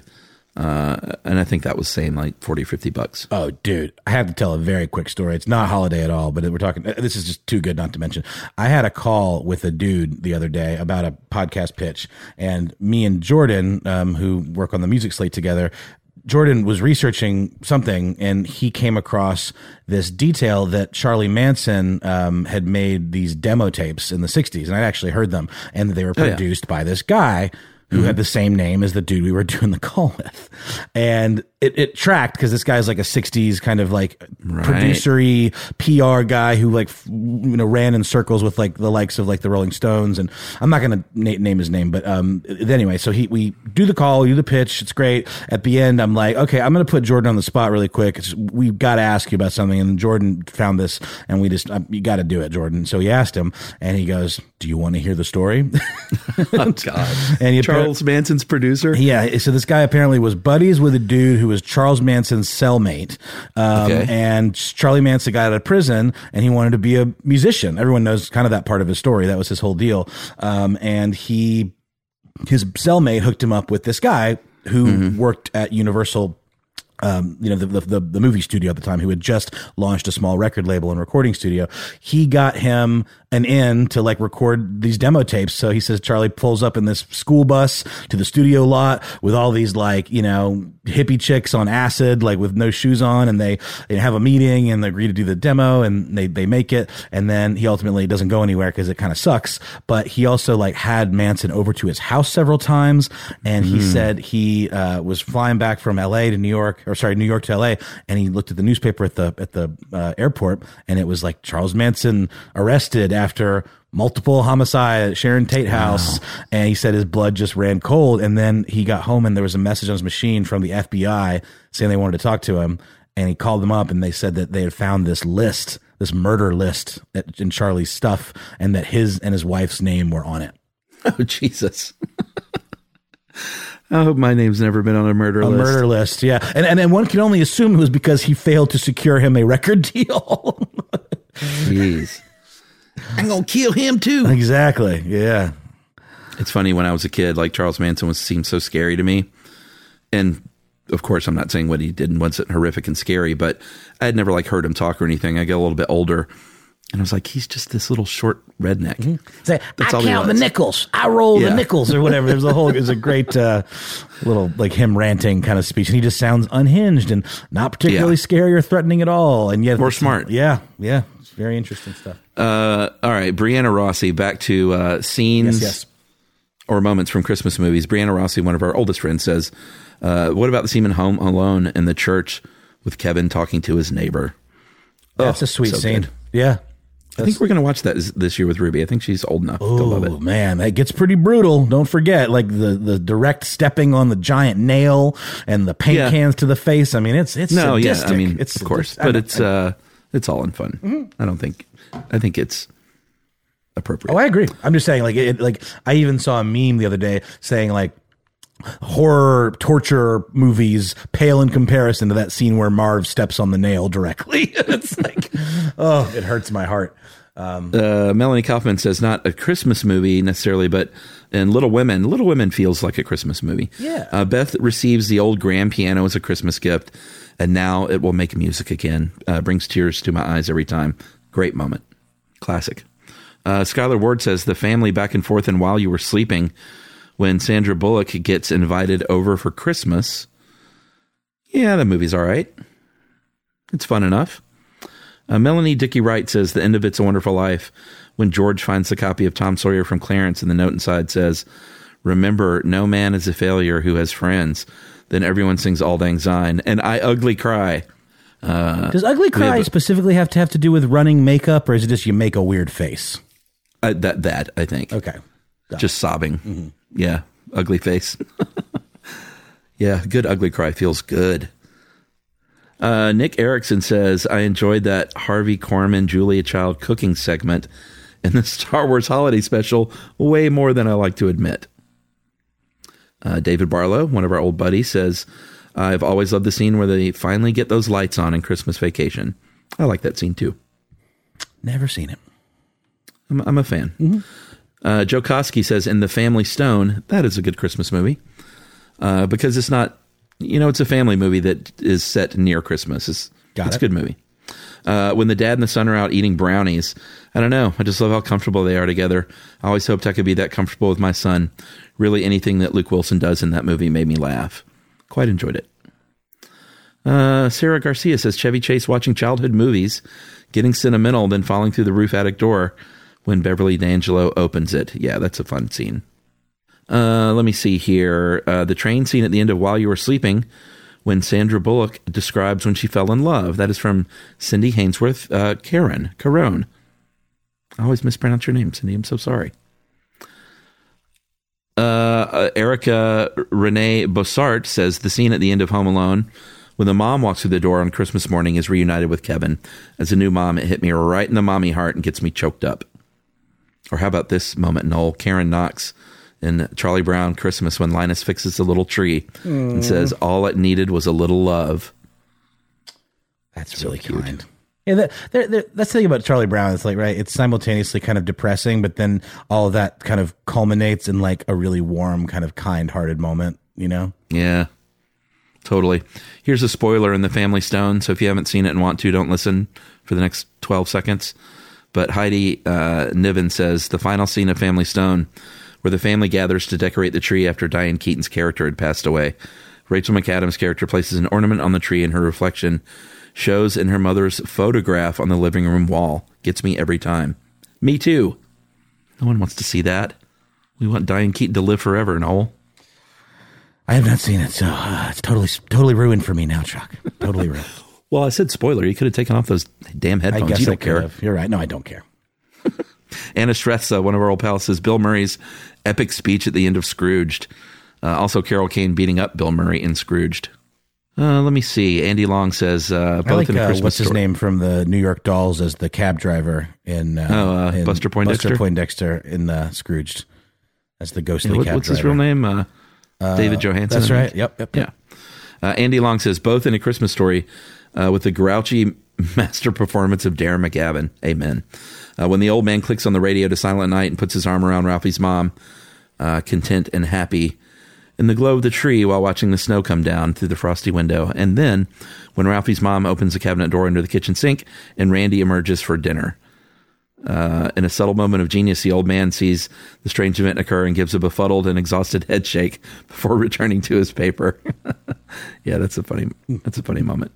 S2: uh, and I think that was saying like forty, fifty bucks.
S1: Oh, dude, I have to tell a very quick story. It's not holiday at all, but we're talking, this is just too good not to mention. I had a call with a dude the other day about a podcast pitch, and me and Jordan, um, who work on the music slate together, Jordan was researching something and he came across this detail that Charlie Manson um, had made these demo tapes in the sixties. And I'd actually heard them, and they were
S2: Oh, yeah.
S1: produced by this guy who had the same name as the dude we were doing the call with. And it, it tracked because this guy's like a sixties kind of like
S2: Right.
S1: producery P R guy who like, f- you know, ran in circles with like the likes of like the Rolling Stones. And I'm not going to na- name his name, but um, anyway, so he, we do the call, we do the pitch. It's great. At the end, I'm like, okay, I'm going to put Jordan on the spot really quick. It's, we've got to ask you about something. And Jordan found this and we just, uh, you got to do it, Jordan. So he asked him and he goes, do you want to hear the story?
S2: Oh, God.
S1: And he
S2: Charles Manson's producer?
S1: Yeah, so this guy apparently was buddies with a dude who was Charles Manson's cellmate. Um,
S2: Okay.
S1: And Charlie Manson got out of prison and he wanted to be a musician. Everyone knows kind of that part of his story. That was his whole deal. Um, and he, his cellmate hooked him up with this guy who
S2: Mm-hmm.
S1: worked at Universal, um, you know, the, the, the movie studio at the time, who had just launched a small record label and recording studio. He got him an in to like record these demo tapes. So he says Charlie pulls up in this school bus to the studio lot with all these like, you know, hippie chicks on acid, like with no shoes on. And they, they have a meeting and they agree to do the demo and they, they make it. And then he ultimately doesn't go anywhere because it kind of sucks. But he also like had Manson over to his house several times. And he said he, uh, was flying back from L A to New York, or sorry, New York to L A. And he looked at the newspaper at the, at the, uh, airport, and it was like Charles Manson arrested after multiple homicide at Sharon Tate house. Wow. And he said his blood just ran cold. And then he got home and there was a message on his machine from the F B I saying they wanted to talk to him. And he called them up and they said that they had found this list, this murder list at, in Charlie's stuff, and that his and his wife's name were on it.
S2: Oh, Jesus. I hope my name's never been on a murder
S1: A
S2: list.
S1: murder list, yeah. And, and and one can only assume it was because he failed to secure him a record deal.
S2: Jeez. I'm going to kill him too.
S1: Exactly. Yeah.
S2: It's funny, when I was a kid, like Charles Manson was seemed so scary to me. And of course, I'm not saying what he did wasn't horrific and scary, but I had never like heard him talk or anything. I got a little bit older and I was like, he's just this little short redneck.
S1: Mm-hmm. Say,
S2: That's
S1: I
S2: all he
S1: count the
S2: was.
S1: nickels. I roll
S2: Yeah.
S1: the nickels or whatever. There's a whole, there's a great uh, little like him ranting kind of speech. And he just sounds unhinged and not particularly
S2: Yeah.
S1: scary or threatening at all. And yet,
S2: Or smart.
S1: Yeah. Yeah. It's very interesting stuff.
S2: Uh, all right. Brianna Rossi, back to uh, scenes
S1: Yes. Yes.
S2: or moments from Christmas movies. Brianna Rossi, one of our oldest friends, says, uh, what about the scene in Home Alone in the church with Kevin talking to his neighbor?
S1: That's
S2: Oh,
S1: a sweet
S2: so
S1: scene.
S2: good.
S1: Yeah.
S2: I think we're going to watch that this- this year with Ruby. I think she's old enough to love
S1: Oh
S2: it.
S1: man, that gets pretty brutal. Don't forget, like the, the direct stepping on the giant nail and the paint
S2: Yeah.
S1: cans to the face. I mean, it's it's
S2: No, yeah,
S1: sadistic.
S2: I mean,
S1: it's
S2: of course,
S1: sadistic.
S2: but
S1: I-
S2: it's uh, it's all in fun.
S1: Mm-hmm.
S2: I don't think, I think it's appropriate.
S1: Oh, I agree. I'm just saying, like, it, like I even saw a meme the other day saying like horror torture movies pale in comparison to that scene where Marv steps on the nail directly. It's like, oh, it hurts my heart. Um,
S2: Uh, Melanie Kaufman says not a Christmas movie necessarily, but in Little Women, Little Women feels like a Christmas movie.
S1: Yeah.
S2: Uh, Beth receives the old grand piano as a Christmas gift, and now it will make music again. Uh, brings tears to my eyes every time. Great moment. Classic. Uh, Skylar Ward says the family back and forth and While You Were Sleeping, when Sandra Bullock gets invited over for Christmas. Yeah, the movie's all right. It's fun enough. Uh, Melanie Dickey Wright says the end of It's a Wonderful Life, when George finds the copy of Tom Sawyer from Clarence and the note inside says, remember, no man is a failure who has friends. Then everyone sings Auld Lang Syne, and I ugly cry. Uh,
S1: Does ugly
S2: we have
S1: cry
S2: a-
S1: specifically have to have to do with running makeup, or is it just you make a weird face?
S2: Uh, that, that, I think.
S1: Okay.
S2: Just sobbing. Yeah. Ugly face. Yeah. Good ugly cry feels good. Uh, Nick Erickson says, I enjoyed that Harvey Korman, Julia Child cooking segment in the Star Wars holiday special way more than I like to admit. Uh, David Barlow, one of our old buddies, says, I've always loved the scene where they finally get those lights on in Christmas Vacation. I like that scene too.
S1: Never seen it.
S2: I'm, I'm a fan. Uh, Joe Koski says, in The Family Stone, that is a good Christmas movie. Uh, because it's not, you know, it's a family movie that is set near Christmas. It's,
S1: Got
S2: it's
S1: it.
S2: a good movie. Uh, when the dad and the son are out eating brownies, I don't know. I just love how comfortable they are together. I always hoped I could be that comfortable with my son. Really, anything that Luke Wilson does in that movie made me laugh. Quite enjoyed it. Uh, Sarah Garcia says, Chevy Chase watching childhood movies, getting sentimental, then falling through the roof attic door when Beverly D'Angelo opens it. Yeah, that's a fun scene. Uh, let me see here. Uh, the train scene at the end of While You Were Sleeping, when Sandra Bullock describes when she fell in love. That is from Cindy Hainsworth, uh, Karen, Carone. I always mispronounce your name, Cindy. I'm so sorry. Uh, uh, Erica Renee Bossart says the scene at the end of Home Alone, when the mom walks through the door on Christmas morning, is reunited with Kevin. As a new mom, it hit me right in the mommy heart and gets me choked up. Or how about this moment, Noel? Karen Knox in Charlie Brown Christmas, when Linus fixes the little tree mm. and says, all it needed was a little love.
S1: That's really so kind. Yeah, that, they're, they're, that's the thing about Charlie Brown. It's like, right, it's simultaneously kind of depressing, but then all of that kind of culminates in like a really warm, kind of kind-hearted moment, you know?
S2: Yeah, totally. Here's a spoiler in The Family Stone, so if you haven't seen it and want to, don't listen for the next twelve seconds. But Heidi uh, Niven says, the final scene of Family Stone, where the family gathers to decorate the tree after Diane Keaton's character had passed away. Rachel McAdams' character places an ornament on the tree, and her reflection shows in her mother's photograph on the living room wall. Gets me every time. Me too. No one wants to see that. We want Diane Keaton to live forever, Noel.
S1: I have not seen it, so uh, it's totally totally ruined for me now, Chuck. Totally ruined.
S2: Well, I said spoiler. You could have taken off those damn headphones.
S1: I guess
S2: you don't
S1: I could
S2: care.
S1: have. You're right. No, I don't care.
S2: Anna Stressa, one of our old pals, says Bill Murray's epic speech at the end of Scrooged. Uh, also, Carol Kane beating up Bill Murray in Scrooged. Uh, let me see. Andy Long says uh, both
S1: I like
S2: in a
S1: uh,
S2: Christmas
S1: what's his
S2: Story.
S1: name from the New York Dolls as the cab driver in, uh,
S2: Oh, uh,
S1: in
S2: Buster Poindexter?
S1: Buster Poindexter in uh, Scrooged as the ghostly
S2: Yeah, what-
S1: cab
S2: what's
S1: driver.
S2: his real name? Uh, David Johansen.
S1: That's
S2: I
S1: right.
S2: think.
S1: Yep. Yep.
S2: Yeah.
S1: yep.
S2: Uh, Andy Long says both in A Christmas Story, uh, with the grouchy master performance of Darren McGavin. Amen. Uh, when the old man clicks on the radio to Silent Night and puts his arm around Ralphie's mom, uh, content and happy in the glow of the tree while watching the snow come down through the frosty window. And then when Ralphie's mom opens the cabinet door under the kitchen sink and Randy emerges for dinner. Uh, in a subtle moment of genius, the old man sees the strange event occur and gives a befuddled and exhausted head shake before returning to his paper. Yeah, that's a funny, that's a funny moment.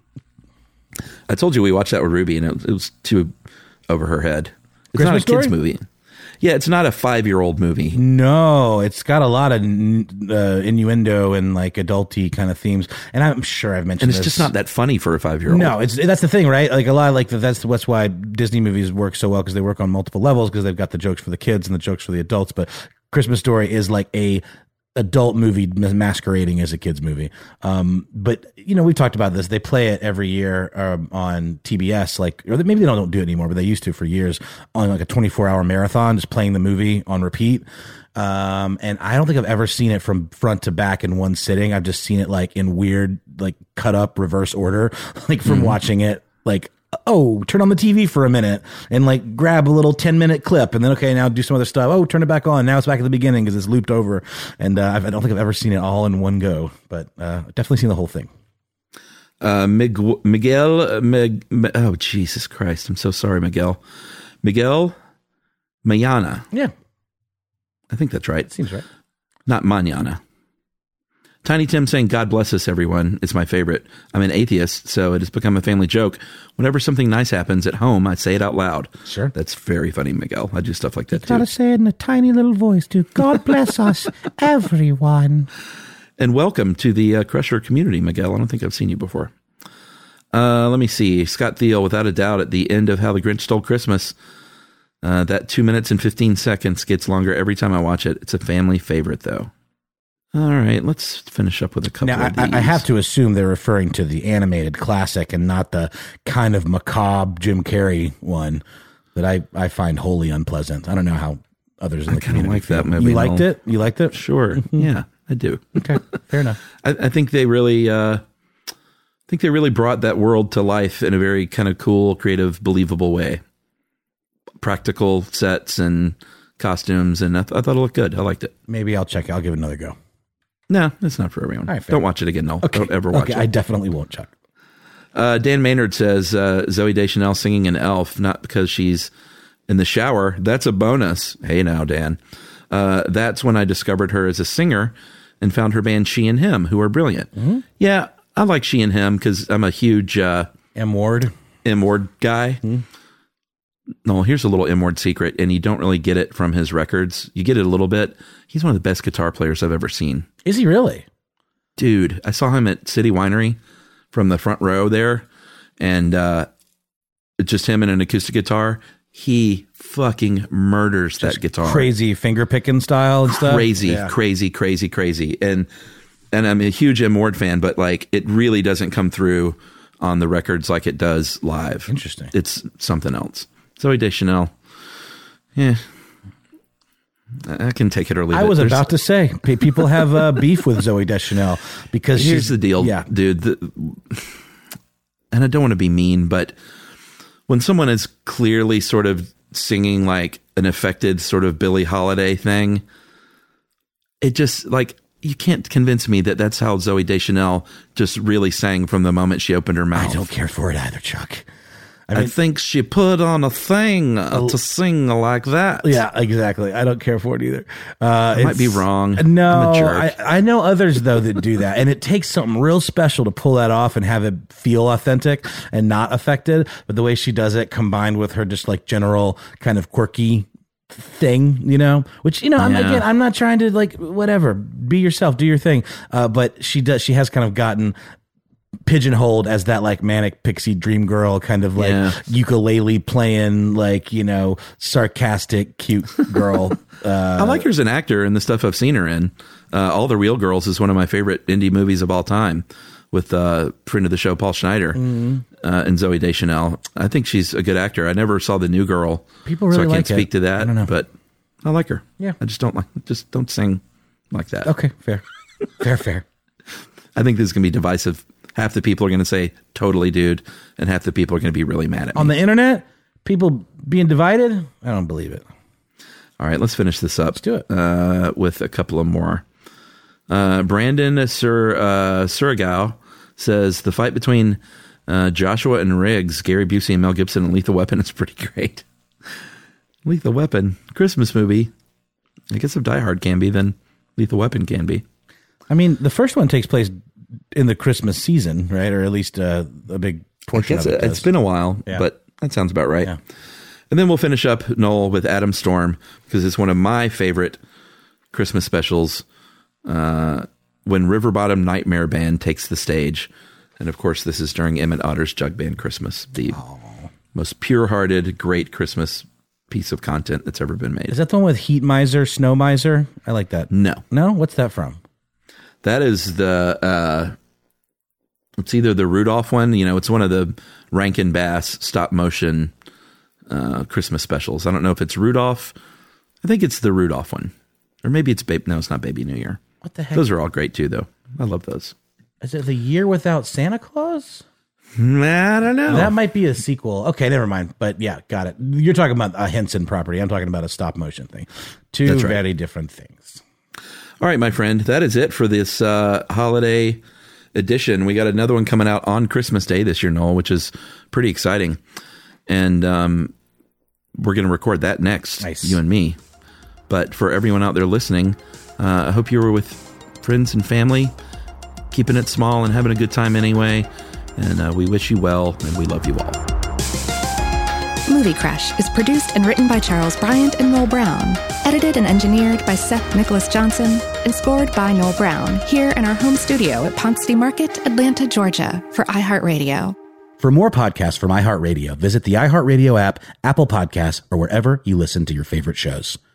S2: I told you we watched that with Ruby, and it, it was too over her head. It's
S1: Christmas
S2: not a
S1: Story?
S2: kid's movie. Yeah, it's not a five-year-old movie.
S1: No, it's got a lot of uh, innuendo and like adulty kind of themes, and I'm sure I've mentioned.
S2: And it's
S1: this.
S2: just not that funny for a five-year-old.
S1: No, it's that's the thing, right? Like a lot, of, like that's that's why Disney movies work so well because they work on multiple levels because they've got the jokes for the kids and the jokes for the adults. But Christmas Story is like a adult movie masquerading as a kids movie. Um, but you know, we've talked about this. They play it every year um, on T B S, like, or maybe they don't, don't do it anymore, but they used to for years on like a twenty-four hour marathon, just playing the movie on repeat. Um, and I don't think I've ever seen it from front to back in one sitting. I've just seen it like in weird, like cut up reverse order, like from mm. watching it, like, oh, turn on the T V for a minute and like grab a little ten minute clip and then, okay, now do some other stuff. Oh, turn it back on. Now it's back at the beginning because it's looped over. And uh, I've, I don't think I've ever seen it all in one go, but uh, definitely seen the whole thing.
S2: Uh, Mig- Miguel, uh, Mig- oh, Jesus Christ. I'm so sorry, Miguel. Miguel Mañana.
S1: Yeah.
S2: I think that's right.
S1: Seems right.
S2: Not Mañana. Tiny Tim saying, God bless us, everyone, is my favorite. I'm an atheist, so it has become a family joke. Whenever something nice happens at home, I say it out loud.
S1: Sure.
S2: That's very funny, Miguel. I do stuff like that,
S1: you
S2: too.
S1: Gotta say it in a tiny little voice, too. God bless us, everyone.
S2: And welcome to the uh, Crusher community, Miguel. I don't think I've seen you before. Uh, let me see. Scott Thiel, without a doubt, at the end of How the Grinch Stole Christmas, uh, that two minutes and fifteen seconds gets longer every time I watch it. It's a family favorite, though. All right, let's finish up with a couple
S1: now,
S2: of these.
S1: I, I have to assume they're referring to the animated classic and not the kind of macabre Jim Carrey one that I, I find wholly unpleasant. I don't know how others in
S2: I
S1: the
S2: kind of
S1: community
S2: like that
S1: feel.
S2: movie.
S1: You liked
S2: no.
S1: it? You liked it?
S2: Sure. Mm-hmm. Yeah, I do.
S1: Okay, fair enough.
S2: I, I think they really, uh, I think they really brought that world to life in a very kind of cool, creative, believable way. Practical sets and costumes, and I, th- I thought it looked good. I liked it.
S1: Maybe I'll check it. I'll give it another go.
S2: No, it's not for everyone.
S1: All right, fair.
S2: Don't watch it again, no.
S1: Okay.
S2: Don't ever watch
S1: okay,
S2: it.
S1: I definitely won't, Chuck.
S2: Uh, Dan Maynard says, uh, Zooey Deschanel singing an Elf, not because she's in the shower. That's a bonus. Hey now, Dan. Uh, that's when I discovered her as a singer and found her band She and Him, who are brilliant. Mm-hmm. Yeah, I like She and Him because I'm a huge uh,
S1: M. Ward.
S2: M. Ward guy. Mm-hmm. No, here's a little M. Ward secret, and you don't really get it from his records. You get it a little bit. He's one of the best guitar players I've ever seen.
S1: Is he really?
S2: Dude, I saw him at City Winery from the front row there, and uh, just him and an acoustic guitar. He fucking murders just that guitar.
S1: Crazy finger picking style and stuff.
S2: Crazy,
S1: yeah.
S2: crazy, crazy, crazy. And and I'm a huge M. Ward fan, but like it really doesn't come through on the records like it does live.
S1: Interesting.
S2: It's something else. Zooey Deschanel. Yeah. I can take it or leave
S1: I
S2: it.
S1: was
S2: There's,
S1: about to say, people have uh, beef with Zooey Deschanel because
S2: here's
S1: she's,
S2: the deal,
S1: yeah.
S2: dude. The, and I don't want to be mean, but when someone is clearly sort of singing like an affected sort of Billie Holiday thing, it just like, you can't convince me that that's how Zooey Deschanel just really sang from the moment she opened her mouth.
S1: I don't care for it either, Chuck.
S2: I, mean, I think she put on a thing uh, to sing like that.
S1: Yeah, exactly. I don't care for it either. Uh,
S2: I might be wrong.
S1: No,
S2: I'm a jerk.
S1: I, I know others, though, that do that. And it takes something real special to pull that off and have it feel authentic and not affected. But the way she does it, combined with her just like general kind of quirky thing, you know, which, you know, I'm,
S2: yeah.
S1: again, I'm not trying to like, whatever, be yourself, do your thing. Uh, but she does, she has kind of gotten pigeonholed as that like manic pixie dream girl kind of like
S2: yeah.
S1: ukulele playing, like, you know, sarcastic, cute girl. uh,
S2: I like her as an actor and the stuff I've seen her in. Uh, All the Real Girls is one of my favorite indie movies of all time with uh, friend of the show, Paul Schneider, mm-hmm. uh, and Zooey Deschanel. I think she's a good actor. I never saw The New Girl.
S1: People really
S2: so I can't
S1: like
S2: speak
S1: it.
S2: to that,
S1: I don't know.
S2: but I like her.
S1: Yeah.
S2: I just don't like, just don't sing like that.
S1: Okay, fair. fair, fair.
S2: I think this is going to be divisive. half the people are going to say totally, dude, and half the people are going to be really mad at me.
S1: On the internet, people being divided, I don't believe it.
S2: All right, let's finish this up.
S1: Let's do it.
S2: Uh, with a couple of more. Uh, Brandon Sur, uh, Surigao says, the fight between uh, Joshua and Riggs, Gary Busey and Mel Gibson and Lethal Weapon is pretty great. Lethal Weapon, Christmas movie. I guess if Die Hard can be, then Lethal Weapon can be.
S1: I mean, the first one takes place in the Christmas season, right? Or at least uh, a big portion of it.
S2: It's been a while, yeah. But that sounds about right.
S1: Yeah.
S2: And then we'll finish up, Noel, with Adam Storm, because it's one of my favorite Christmas specials, uh, when River Bottom Nightmare Band takes the stage. And, of course, this is during Emmett Otter's Jug Band Christmas, the oh. most pure-hearted, great Christmas piece of content that's ever been made.
S1: Is that the one with Heat Miser, Snow Miser? I like that.
S2: No.
S1: No? What's that from?
S2: That is the, uh, it's either the Rudolph one, you know, it's one of the Rankin Bass stop-motion Uh, Christmas specials. I don't know if it's Rudolph. I think it's the Rudolph one. Or maybe it's Baby. No, it's not Baby New Year.
S1: What the heck?
S2: Those are all great too, though. I love those.
S1: Is it The Year Without Santa Claus?
S2: I don't know.
S1: That might be a sequel. Okay, never mind. But yeah, got it. You're talking about a Henson property. I'm talking about a stop motion thing. Two
S2: That's right.
S1: very different things.
S2: All right, my friend. That is it for this uh, holiday edition. We got another one coming out on Christmas Day this year, Noel, which is pretty exciting. And, um, we're going to record that next,
S1: nice.
S2: You and me. But for everyone out there listening, uh, I hope you were with friends and family, keeping it small and having a good time anyway. And uh, we wish you well, and we love you all.
S3: Movie Crash is produced and written by Charles Bryant and Noel Brown, edited and engineered by Seth Nicholas Johnson, and scored by Noel Brown here in our home studio at Ponce City Market, Atlanta, Georgia, for iHeartRadio.
S1: For more podcasts from iHeartRadio, visit the iHeartRadio app, Apple Podcasts, or wherever you listen to your favorite shows.